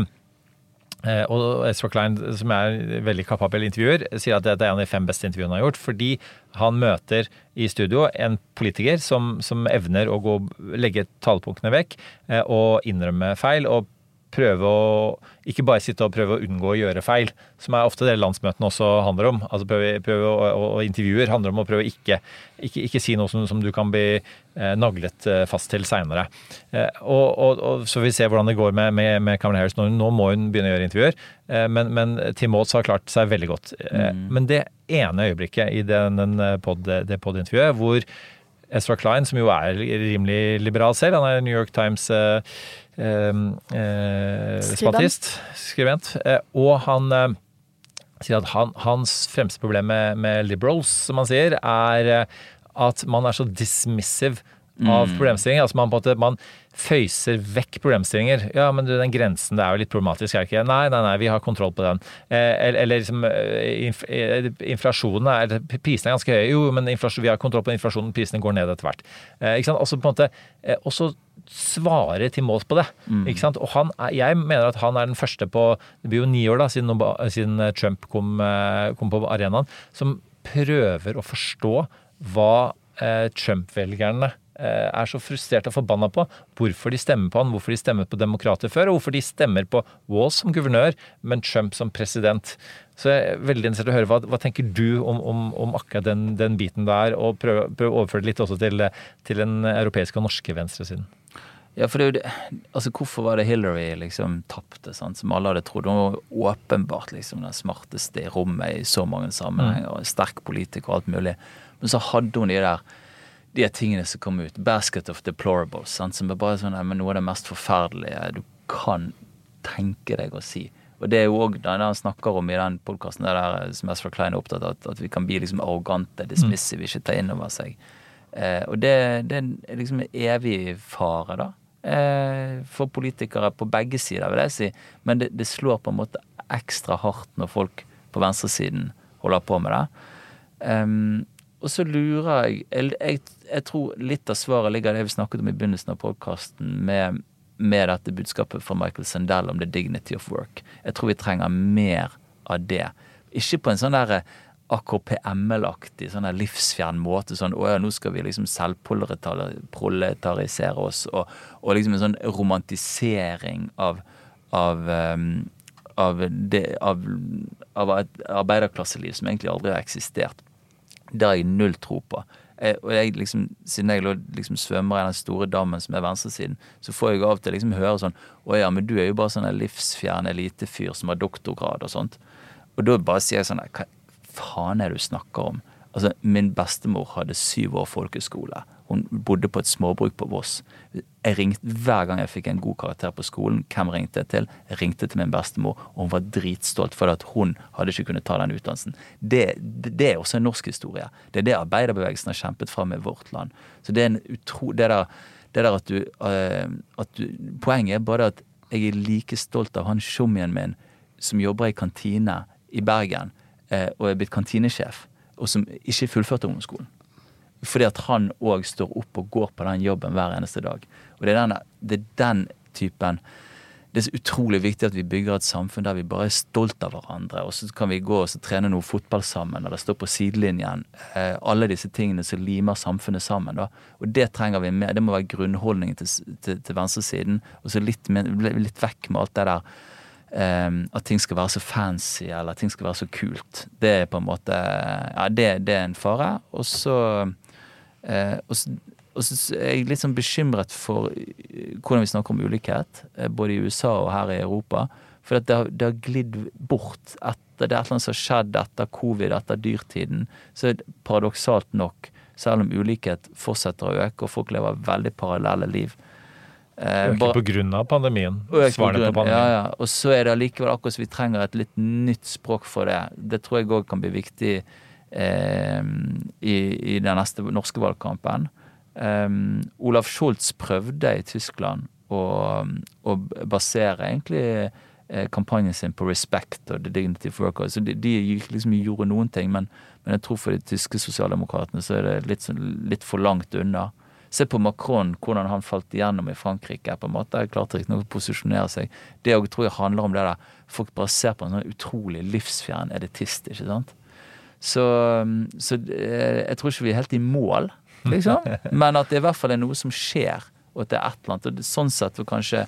og Ezra Klein, som er veldig kapabel intervjuer, sier at dette er en av de fem beste intervjuene han har gjort, fordi han møter i studio en politiker som, som evner å gå, legge talepunktene vekk uh, og innrømme feil, og prøve å, ikke bare sitte og prøve å unngå å gjøre feil, som er ofte det landsmøtene også handler om. Altså prøve, prøve å, og intervjuer handler om å prøve å ikke, ikke, ikke si noe som, som du kan bli eh, naglet eh, fast til senere. Eh, og, og, og så vi ser hvordan det går med, med, med Kamala Harris. Nå, nå må hun begynne å gjøre intervjuer, eh, men, men Tim Walz har klart seg veldig godt. Eh, mm. Men det ene øyeblikket i den, den pod, det pod-intervjuet, hvor Ezra Klein, som jo er rimelig liberal selv, han er New York Times eh, eh, spaltist, skribent, eh, og han eh, sier at han, hans fremste problem med, med liberals, som han sier, er eh, at man er så dismissive av problemstillinger. Altså man på en måte, man føyser vekk problemstillinger. Ja, men du, den grensen, det er jo litt problematisk, er det ikke? Nei, nei, nei, vi har kontroll på den. Eh, eller, eller liksom, inf, inflasjonen er, prisene er ganske høye. Jo, men inflasjon, vi har kontroll på inflasjonen, prisene går ned etter hvert. Eh, ikke sant? Også på en måte, eh, også svare til mål på det. Mm. Ikke sant? Og han er, jeg mener at han er den første på, det blir jo ni år da, siden, siden Trump kom, kom på arenaen, som prøver å forstå hva eh, Trump-velgerne er så frustrert og forbanna på hvorfor de stemmer på han, hvorfor de stemmer på demokrater før, og hvorfor de stemmer på Walz som guvernør, men Trump som president. Så jeg er veldig interessert å høre, hva, hva tenker du om, om, om akkurat den, den biten der, og prøve, prøve å overføre det litt også til, til den europeiske og norske venstresiden? Ja, for det er jo det, altså hvorfor var det Hillary liksom tappte, sant, som alle hadde trodd, hun var åpenbart liksom den smarteste i rommet i så mange sammenhenger, og sterk politikk og alt mulig, men så hadde hun de der de tingene som kom ut, basket of deplorables, sant? Som er bare sånn, men noe av det mest forferdelige du kan tenke deg å si. Og det er jo også det han snakker om i den podcasten der, der som Ezra Klein er opptatt av, at, at vi kan bli liksom arrogante, dismissive, ikke ta inn over seg. Eh, og det, det er liksom en evig fare da, eh, for politikere på begge sider, vil jeg si. Men det, det slår på en måte ekstra hardt når folk på venstresiden holder på med det. Um, og så lurer jeg, jeg, jeg, jeg tror litt av svaret ligger det vi snakket om i begynnelsen av podcasten med, med dette budskapet fra Michael Sandel om the dignity of work. Jeg tror vi trenger mer av det. Ikke på en sånn der A K P M L-aktig, sånn der livsfjern måte, sånn, åja, nå skal vi liksom selvproletarisere oss, og, og liksom en sånn romantisering av, av, um, av, det, av, av et arbeiderklasseliv som egentlig aldri har eksistert. Det har jeg null tro på. Jeg, og jeg liksom, siden jeg liksom svømmer i den store dammen som er venstresiden, så får jeg av og til liksom høre sånn, åja, men du er jo bare sånn en livsfjern elitefyr som har doktorgrad og sånt. Og da bare sier jeg sånn, hva faen er det du snakker om? Altså, min bestemor hadde syv år folkeskole. Hun bodde på et småbruk på Voss. Jeg ringte, hver gang jeg fikk en god karakter på skolen, hvem ringte jeg til? Jeg ringte til min bestemor, og hun var dritstolt for at hun hadde ikke kunnet ta den utdannelsen. Det, det, det er også en norsk historie. Det er det arbeiderbevegelsen har kjempet frem i vårt land. Så det er en utro, det der, det der at, du, uh, at du, poenget er bare at jeg er like stolt av han tjommien min som jobber i kantine i Bergen, uh, og er blitt kantinesjef, og som ikke fullførte ungdomsskolen. Fordi at han også står opp og går på den jobben hver eneste dag. Og det er, denne, det er den typen, det er så utrolig viktig at vi bygger et samfunn der vi bare er stolt av hverandre, og så kan vi gå og så trene noe fotball sammen, eller stå på sidelinjen, eh, alle disse tingene som limer samfunnet sammen. Da. Og det trenger vi med, det må være grunnholdningen til, til, til venstresiden, og så litt, litt vekk med alt det der, Um, at ting skal være så fancy eller at ting skal være så kult. Det er på en måte ja, det, det er en fare. Og så, uh, og så, og så er jeg litt sånn bekymret for hvordan vi snakker om ulikhet, både i U S A og her i Europa. For at det, har, det har glidd bort etter det er et eller annet som har skjedd etter covid, etter dyrtiden. Så paradoksalt nok, selv om ulikhet fortsetter å øke og folk lever veldig parallelle liv, Øker på grunn av pandemien. Svarene på pandemien. Ja, ja. Og så er det likevel akkurat så vi trenger et litt nytt språk for det. Det tror jeg også kan bli viktig eh, i, i den neste norske valgkampen. Um, Olaf Scholz prøvde i Tyskland å, å basere egentlig eh, kampanjen sin på respect og the dignity of work. Så de, de liksom gjorde noen ting, men, men jeg tror for de tyske sosialdemokratene så er det litt, litt for langt unna. Se på Macron, hvordan han falt igjennom i Frankrike, på en måte. Jeg klarte ikke noe å posisjonere seg. Det jeg tror jeg handler om det der, folk bare ser på en sånn utrolig livsfjern editist, ikke sant? Så, så jeg tror ikke vi er helt i mål, liksom. Men at det i hvert fall er noe som skjer, og at det er et eller annet. Og sånn sett, og kanskje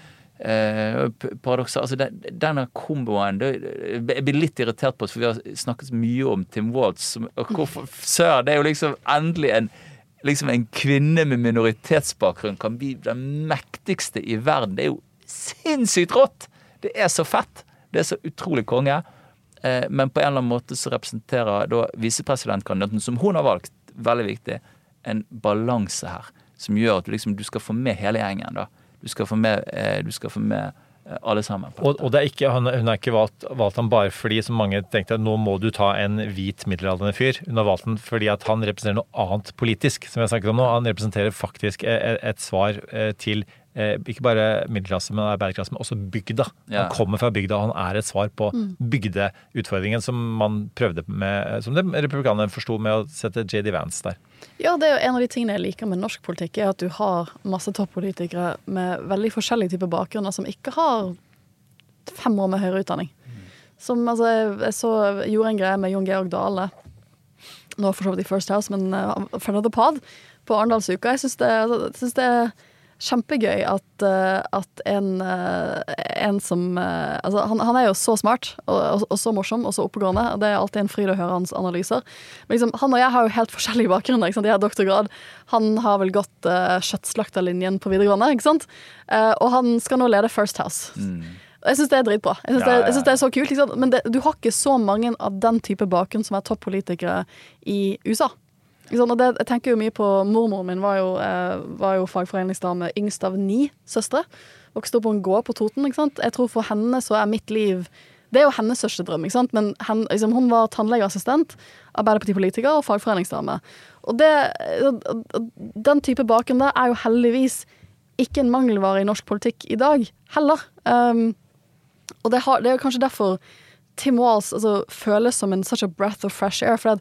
eh, paradoksalt, altså den, denne komboen, det, jeg blir litt irritert på oss, for vi har snakket mye om Tim Walz, og hvorfor, sør, det er jo liksom endelig en liksom en kvinne med minoritetsbakgrunn kan bli den mektigste i verden. Det er jo sinnssykt rått! Det er så fett! Det er så utrolig konge. Eh, men på en eller annen måte så representerer da visepresidentkandidaten, som hun har valgt, veldig viktig, en balanse her, som gjør at du, liksom, du skal få med hele gjengen. Da. Du skal få med, eh, du skal få med alle sammen. Og, og det er ikke, hun har ikke valgt, valgt han bare fordi som mange tenkte at nå må du ta en hvit middelaldrende fyr. Hun har valgt han fordi at han representerer noe annet politisk, som jeg snakket om nå. Han representerer faktisk et, et svar til ikke bare middelklasse, men arbeiderklasse, men også bygda. Ja. Han kommer fra bygda, og han er et svar på mm. bygdeutfordringen som man prøvde med, som det republikanerne forstod med å sette J D Vance der. Ja, det er jo en av de tingene jeg liker med norsk politikk, er at du har masse toppolitikere med veldig forskjellige typer bakgrunner som ikke har fem år med høyere utdanning. Mm. Som, altså, jeg, jeg så gjorde en greie med Jon Georg Dale, nå for så vidt i First House, men uh, Friend of the Pod på Arendalsuka. Jeg synes det, jeg synes det er kjempegøy at, uh, at en, uh, en som uh, altså han, han er jo så smart og, og, og så morsom og så oppegående, og det er alltid en fryd å høre hans analyser. Men liksom, han og jeg har jo helt forskjellige bakgrunner, ikke sant? Jeg har doktorgrad. Han har vel gått uh, kjøttslakterlinjen på videregående, ikke sant? Uh, og han skal nå lede First House. Mm. Jeg synes det er dritbra. Jeg synes, ja, ja. Det, jeg synes det er så kult, ikke sant? Men det, du har ikke så mange av den type bakgrunn som er toppolitikere i U S A. Og det, jeg tenker jo mye på mormoren min var jo, eh, var jo fagforeningsdame yngst av ni søstre. Vokste opp på en gård på Toten, ikke sant? Jeg tror for henne så er mitt liv, det er jo hennes største drøm, ikke sant? Men hen, liksom, hun var tannlegeassistent, arbeiderpartipolitiker og fagforeningsdame. Og det, den type bakgrunn der er jo heldigvis ikke en mangelvare i norsk politikk i dag, heller. Um, og det, har, det er jo kanskje derfor Tim Walz altså, føles som en such a breath of fresh air, for at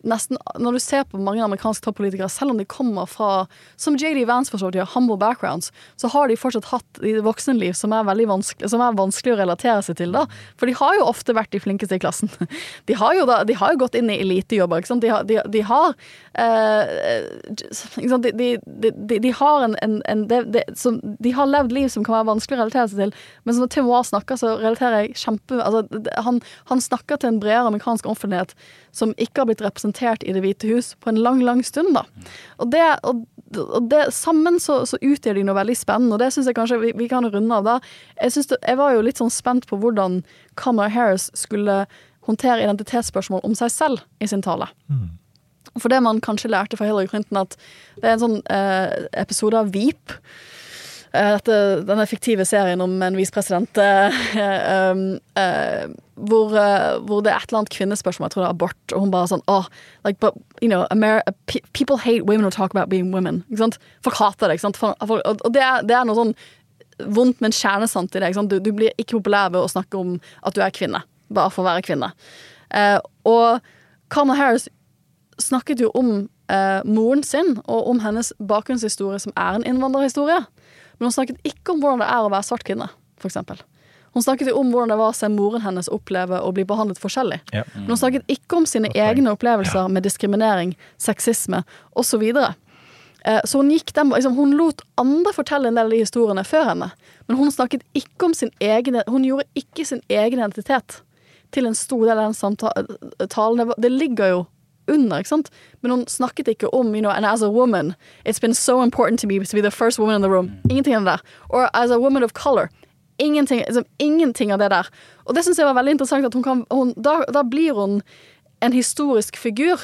nesten, når du ser på mange amerikanske toppolitikere, selv om de kommer fra, som J D Vance for så vidt, humble backgrounds, så har de fortsatt hatt i voksenliv som er veldig vanskelig, som er vanskelig å relatere seg til da. For de har jo ofte vært de flinkeste i klassen. De har jo, da, de har jo gått inn i elitejobber, ikke sant? De har, de, de har, uh, ikke sant? De, de, de, de har en, en, en de, de, som, de har levd liv som kan være vanskelig å relatere seg til, men når Tim Walz snakker, så relaterer jeg kjempe, altså, han, han snakker til en bredere amerikansk offentlighet som ikke har blitt representert i Det hvite hus på en lang, lang stund da. Og det, og, og det sammen så, så utgjør de noe veldig spennende, og det synes jeg kanskje vi, vi kan runde av da. Jeg, synes det, jeg var jo litt sånn spent på hvordan Kamala Harris skulle håndtere identitetsspørsmål om seg selv i sin tale. Mm. For det man kanskje lærte fra Hillary Clinton, at det er en sånn eh, episode av Veep, Dette, denne fiktive serien om en vicepresident uh, um, uh, hvor, uh, hvor det er et eller annet kvinnespørsmål, jeg tror det er abort, og hun bare sånn, oh, like, but, you know, Amer- people hate women who talk about being women, ikke sant? Folk hater det, ikke sant? For, for, og det er, det er noe sånn vondt, men kjernesant i det, ikke sant? Du, du blir ikke populær ved å snakke om at du er kvinne, bare for å være kvinne. Uh, og Kamala Harris snakket jo om uh, moren sin, og om hennes bakgrunnshistorie som er en innvandrerhistorie. Men hun snakket ikke om hvordan det er å være svart kvinne, for eksempel. Hun snakket jo om hvordan det var å se moren hennes oppleve å bli behandlet forskjellig. Ja. Men hun snakket ikke om sine egne opplevelser med diskriminering, sexisme, og så videre. Så hun gikk den, liksom, hun lot andre fortelle en del av de historiene før henne, men hun snakket ikke om sin egen, hun gjorde ikke sin egen identitet til en stor del av den samtalen. Det, det ligger jo under, ikke sant? Men hun snakket ikke om, you know, and as a woman, it's been so important to me to be the first woman in the room. Ingenting av det der. Or as a woman of color. Ingenting, liksom, ingenting av det der. Og det synes jeg var veldig interessant, at hun kan, hun, da, da blir hun en historisk figur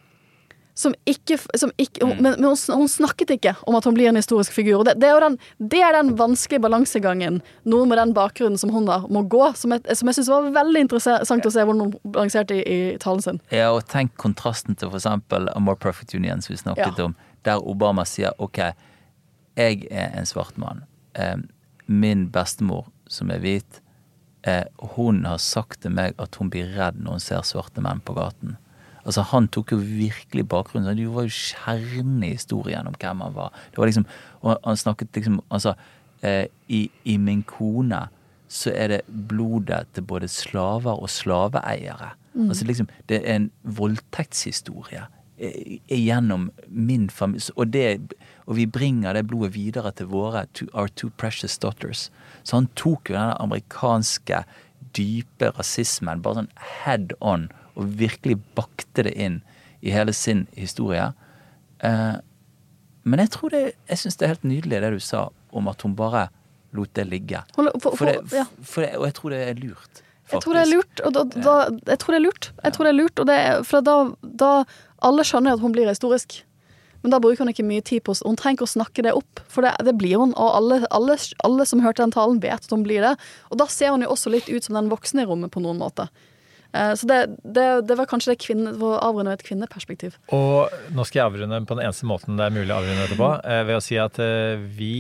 som ikke, som ikke hun, men, men hun, hun snakket ikke om at hun blir en historisk figur. Og det, det, er jo den, det er den vanskelige balansegangen, noe med den bakgrunnen som hun da må gå, som jeg, som jeg synes var veldig interessant å se hvordan hun balanserte i, i talen sin. Ja, og tenk kontrasten til for eksempel A More Perfect Union, som vi snakket ja. om, der Obama sier, ok, jeg er en svart mann. Eh, min bestemor, som er hvit, eh, hun har sagt til meg at hun blir redd når hun ser svarte menn på gaten. Altså, han tok jo virkelig bakgrunnen. Det var jo kjerne i historien om hvem han var. Det var liksom, og han snakket liksom, altså, eh, i, i min kone så er det blodet til både slaver og slaveeiere. Mm. Altså liksom, det er en voldtektshistorie eh, gjennom min familie, og, det, og vi bringer det blodet videre til våre, to, our two precious daughters. Så han tok jo denne amerikanske dype rasismen, bare sånn head on, og virkelig bakte det inn i hele sin historie. Eh, men jeg tror det, jeg synes det er helt nydelig det du sa om at hun bare lot det ligge. For, for, for, det, ja. for det, og jeg tror det er lurt, faktisk. Jeg tror det er lurt, og da, da, jeg tror det er lurt. Jeg tror det er lurt, og det er, for da, da alle skjønner at hun blir historisk. Men da bruker hun ikke mye tid på oss. Hun trenger ikke å snakke det opp, for det, det blir hun, og alle, alle, alle som hørte den talen vet at hun blir det. Og da ser hun jo også litt ut som den voksne i rommet på noen måte. Så det, det, det var kanskje det kvinne, for å avrunde et kvinneperspektiv. Og nå skal jeg avrunde på den eneste måten det er mulig å avrunde etterpå, ved å si at vi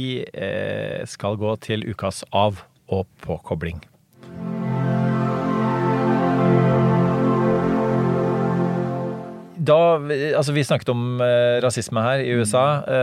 skal gå til ukas av- og påkobling. Da, altså vi snakket om eh, rasisme her i U S A.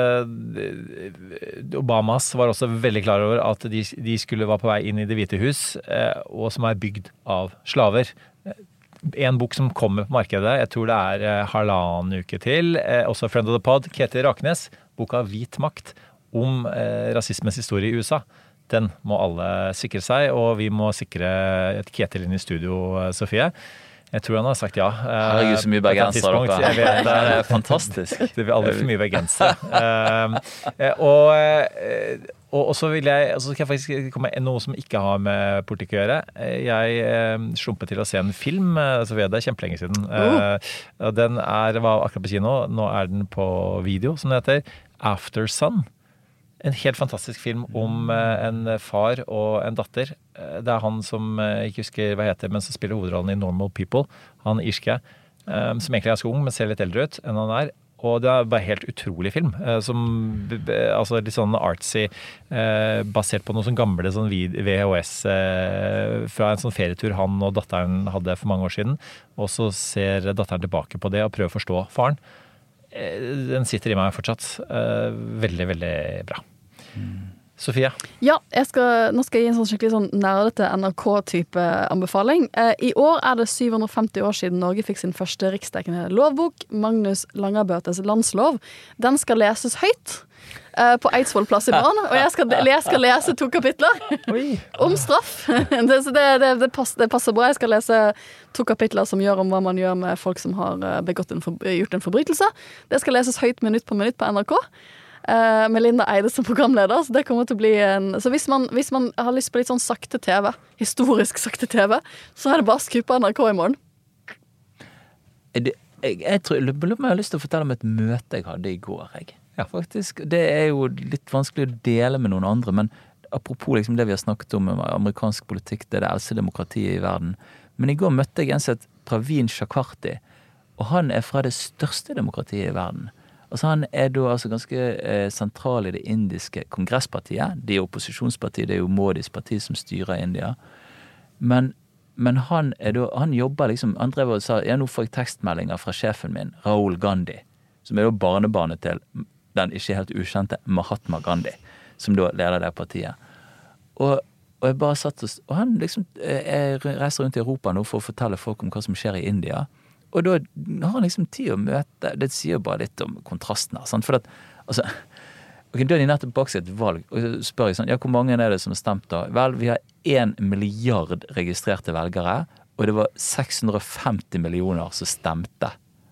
Eh, Obamas var også veldig klar over at de, de skulle være på vei inn i Det hvite hus, eh, og som er bygd av slaver. En bok som kommer på markedet, jeg tror det er eh, halvannen uke til, eh, også Friend of the Pod, Ketil Raknes, boka Hvit makt, om eh, rasismens historie i U S A. Den må alle sikre seg, og vi må sikre et Ketil inn i studio, Sofie. Jeg tror han har sagt ja. Herregud, så mye bergenser dere. Vet, det er fantastisk. Det vil aldri for mye bergenser. Uh, og, og, og så vil jeg, så skal jeg faktisk komme med noe som ikke har med politikk å gjøre. Jeg uh, slumpet til å se en film, så vet det er kjempelenge siden. Uh, den er, var akkurat på kino, nå er den på video, som det heter, After Sun. En helt fantastisk film om en far og en datter. Det er han som, jeg ikke husker hva heter, men som spiller hovedrollen i Normal People. Han irske, som egentlig er ganske ung, men ser litt eldre ut enn han er. Og det er bare helt utrolig film, eh, som altså litt sånn artsy, eh, basert på noen sånn gamle sånn V H S eh, fra en sånn ferietur han og datteren hadde for mange år siden. Og så ser datteren tilbake på det og prøver å forstå faren. Eh, den sitter i meg fortsatt. Eh, veldig, veldig bra. Mm. Sofie? Ja, jeg skal, nå skal jeg gi en sånn skikkelig sånn nerdete N R K-type anbefaling. Eh, I år er det syv hundre og femti år siden Norge fikk sin første riksdekkende lovbok, Magnus Lagabøtes landslov. Den skal leses høyt eh, på Eidsvoll plass i morgen, og jeg skal, jeg skal lese to kapitler om straff. det, så det, det, det, passer, det passer bra. Jeg skal lese to kapitler som gjør om hva man gjør med folk som har begått en for, gjort en forbrytelse. Det skal leses høyt minutt på minutt på N R K. Uh, med Linda Eide som programleder, så det kommer til å bli en så hvis man, hvis man har lyst på litt sånn sakte T V, historisk sakte T V, så er det bare å skru på N R K i morgen. Det, jeg, jeg tror jeg har lyst til å fortelle om et møte jeg hadde i går, jeg. Ja, faktisk. Det er jo litt vanskelig å dele med noen andre, men apropos liksom det vi har snakket om amerikansk politikk, det er det eldste demokratiet i verden. Men i går møtte jeg en som heter Praveen Chakrabarti, og han er fra det største demokratiet i verden. Altså han er da altså ganske eh, sentral i det indiske kongresspartiet. Det er opposisjonspartiet, det er jo Modis parti som styrer India. Men, men han er da, han jobber liksom, han drev og sa, ja nå får jeg tekstmeldinger fra sjefen min, Rahul Gandhi, som er da barnebarnet til den ikke helt ukjente Mahatma Gandhi, som da leder det partiet. Og, og jeg bare satt og, og han liksom jeg reiser rundt i Europa nå for å fortelle folk om hva som skjer i India. Og da har han liksom tid å møte, det sier bare litt om kontrasten her, sant? For at, altså, ok, da er de nettopp bak seg et valg, og så spør jeg sånn, ja, hvor mange er det som har stemt da? Vel, vi har en milliard registrerte velgere, og det var seks hundre og femti millioner som stemte.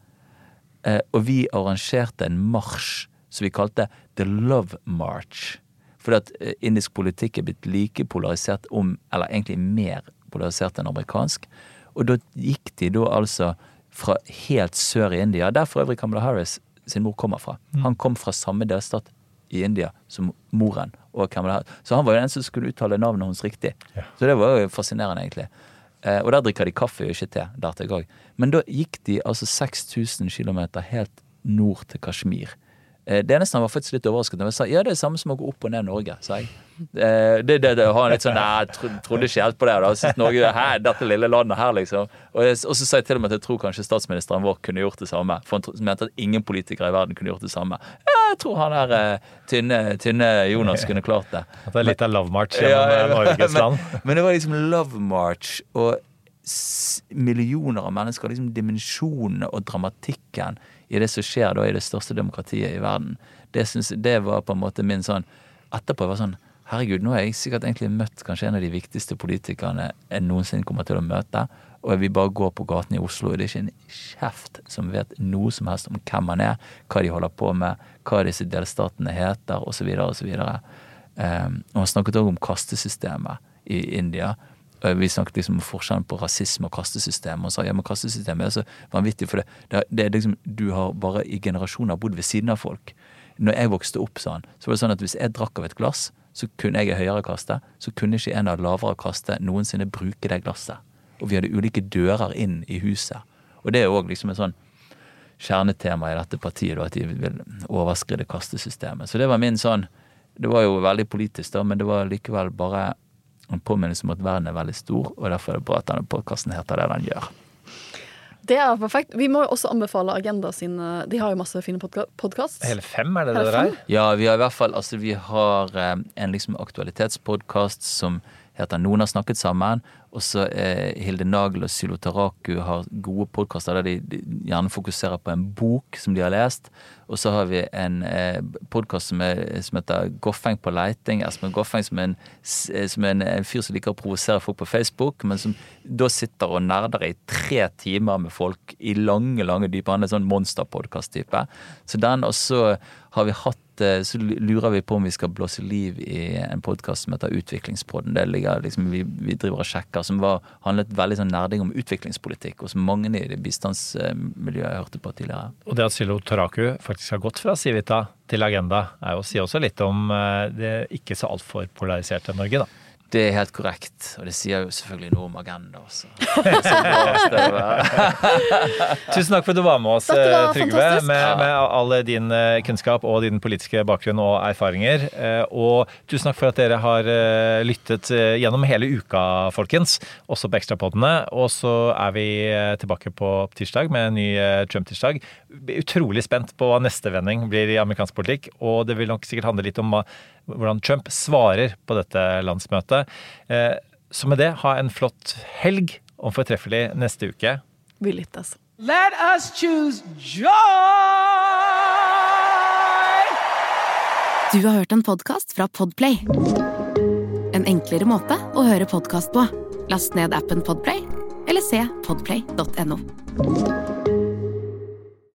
Eh, og vi arrangerte en marsj, som vi kalte The Love March, fordi at eh, indisk politikk er blitt like polarisert om, eller egentlig mer polarisert enn amerikansk, og da gikk de da altså fra helt sør i India, der for øvrig Kamala Harris sin mor kommer fra. Han kom fra samme delstat i India som moren og Kamala Harris. Så han var jo den som skulle uttale navnet hennes riktig. Ja. Så det var jo fascinerende egentlig. Eh, og der drikker de kaffe og ikke te, der til jeg. Men da gikk de altså seks tusen kilometer helt nord til Kashmir. Eh, det eneste han var faktisk litt overrasket. Jeg sa, ja, det er det samme som å gå opp og ned Norge, sa jeg. Eh, det, det, det har han litt sånn, nei, jeg tro, trodde ikke helt på det da. Synes Norge, her, dette lille landet her, liksom. Og, jeg, og så sa jeg til dem at jeg tror kanskje statsministeren vår kunne gjort det samme. For han mente at ingen politikere i verden kunne gjort det samme. Ja, jeg tror han her eh, tynne, tynne Jonas kunne klart det. At det er litt av love march gjennom ja, Norges land. Men, men det var liksom love march, og millioner av mennesker, liksom dimensjonene og dramatikken i det som skjer da i det største demokratiet i verden. Det, synes, det var på en måte min sånn, etterpå var sånn, herregud, nå har jeg sikkert egentlig møtt kanskje en av de viktigste politikerne jeg noensinne kommer til å møte, og jeg vil bare gå på gaten i Oslo, og det er ikke en kjeft som vet noe som helst om hvem man er, hva de holder på med, hva disse delstatene heter, og så videre, og så videre. Um, og han snakket også om kastesystemet i India. Vi snakket liksom om forskjellen på rasisme og kastesystem, og sa, ja, men kastesystemet er så vanvittig, for det, det, det er liksom, du har bare i generasjoner bodd ved siden av folk. Når jeg vokste opp sånn, så var det sånn at hvis jeg drakk av et glass, så kunne jeg i høyere kaste, så kunne ikke en av lavere kaste noensinne bruke det glasset. Og vi hadde ulike dører inn i huset. Og det er jo også liksom en sånn kjernetema i dette partiet, da, at de vil overskride kastesystemet. Så det var min sånn, det var jo veldig politisk da, men det var likevel bare en påminnelse om at verden er veldig stor, og derfor er det bra at denne podcasten heter det den gjør. Det er perfekt. Vi må jo også anbefale Agenda sine, de har jo masse fine podka- podcasts. Hele fem, er det det der? Ja, vi har i hvert fall, altså vi har eh, en liksom aktualitetspodcast som heter Noen har snakket sammen, og så eh, Hilde Nagel og Sylo Taraku har gode podcaster der de, de gjerne fokuserer på en bok som de har lest, og så har vi en eh, podcast som, er, som heter Goffeng på leiting, Espen Goffeng som er en, som er en, en fyr som liker å provosere folk på Facebook, men som da sitter og nerder i tre timer med folk i lange, lange dyper. Han er en sånn monster-podcast-type. Så den, og så har vi hatt, så lurer vi på om vi skal blåse liv i en podcast som heter Utviklingspodden. Det ligger liksom, vi, vi driver og sjekker, som var, handlet veldig sånn nerding om utviklingspolitikk, og som mange i det bistandsmiljøet jeg hørte på tidligere. Og det at Sylo Taraku faktisk har gått fra Civita til Agenda, er jo å si også litt om det ikke så alt for polariserte Norge, da. Det er helt korrekt, og det sier jo selvfølgelig noe om agenda også. Så bra skal det være. Tusen takk for at du var med oss, Dette var Trygve, fantastisk. med, med all din eh, kunnskap og din politiske bakgrunn og erfaringer. Eh, Og tusen takk for at dere har eh, lyttet eh, gjennom hele uka, folkens, også på Ekstrapoddene. Og så er vi eh, tilbake på tirsdag med en ny eh, Trump-tirsdag. Utrolig spent på hva neste vending blir i amerikansk politikk, og det vil nok sikkert handle litt om hva hvordan Trump svarer på dette landsmøtet. Eh, så med det, ha en flott helg, og fortreffelig neste uke. Vi lyttes. Let us choose joy! Du har hørt en podcast fra Podplay. En enklere måte å høre podcast på. Last ned appen Podplay, eller se podplay punktum no.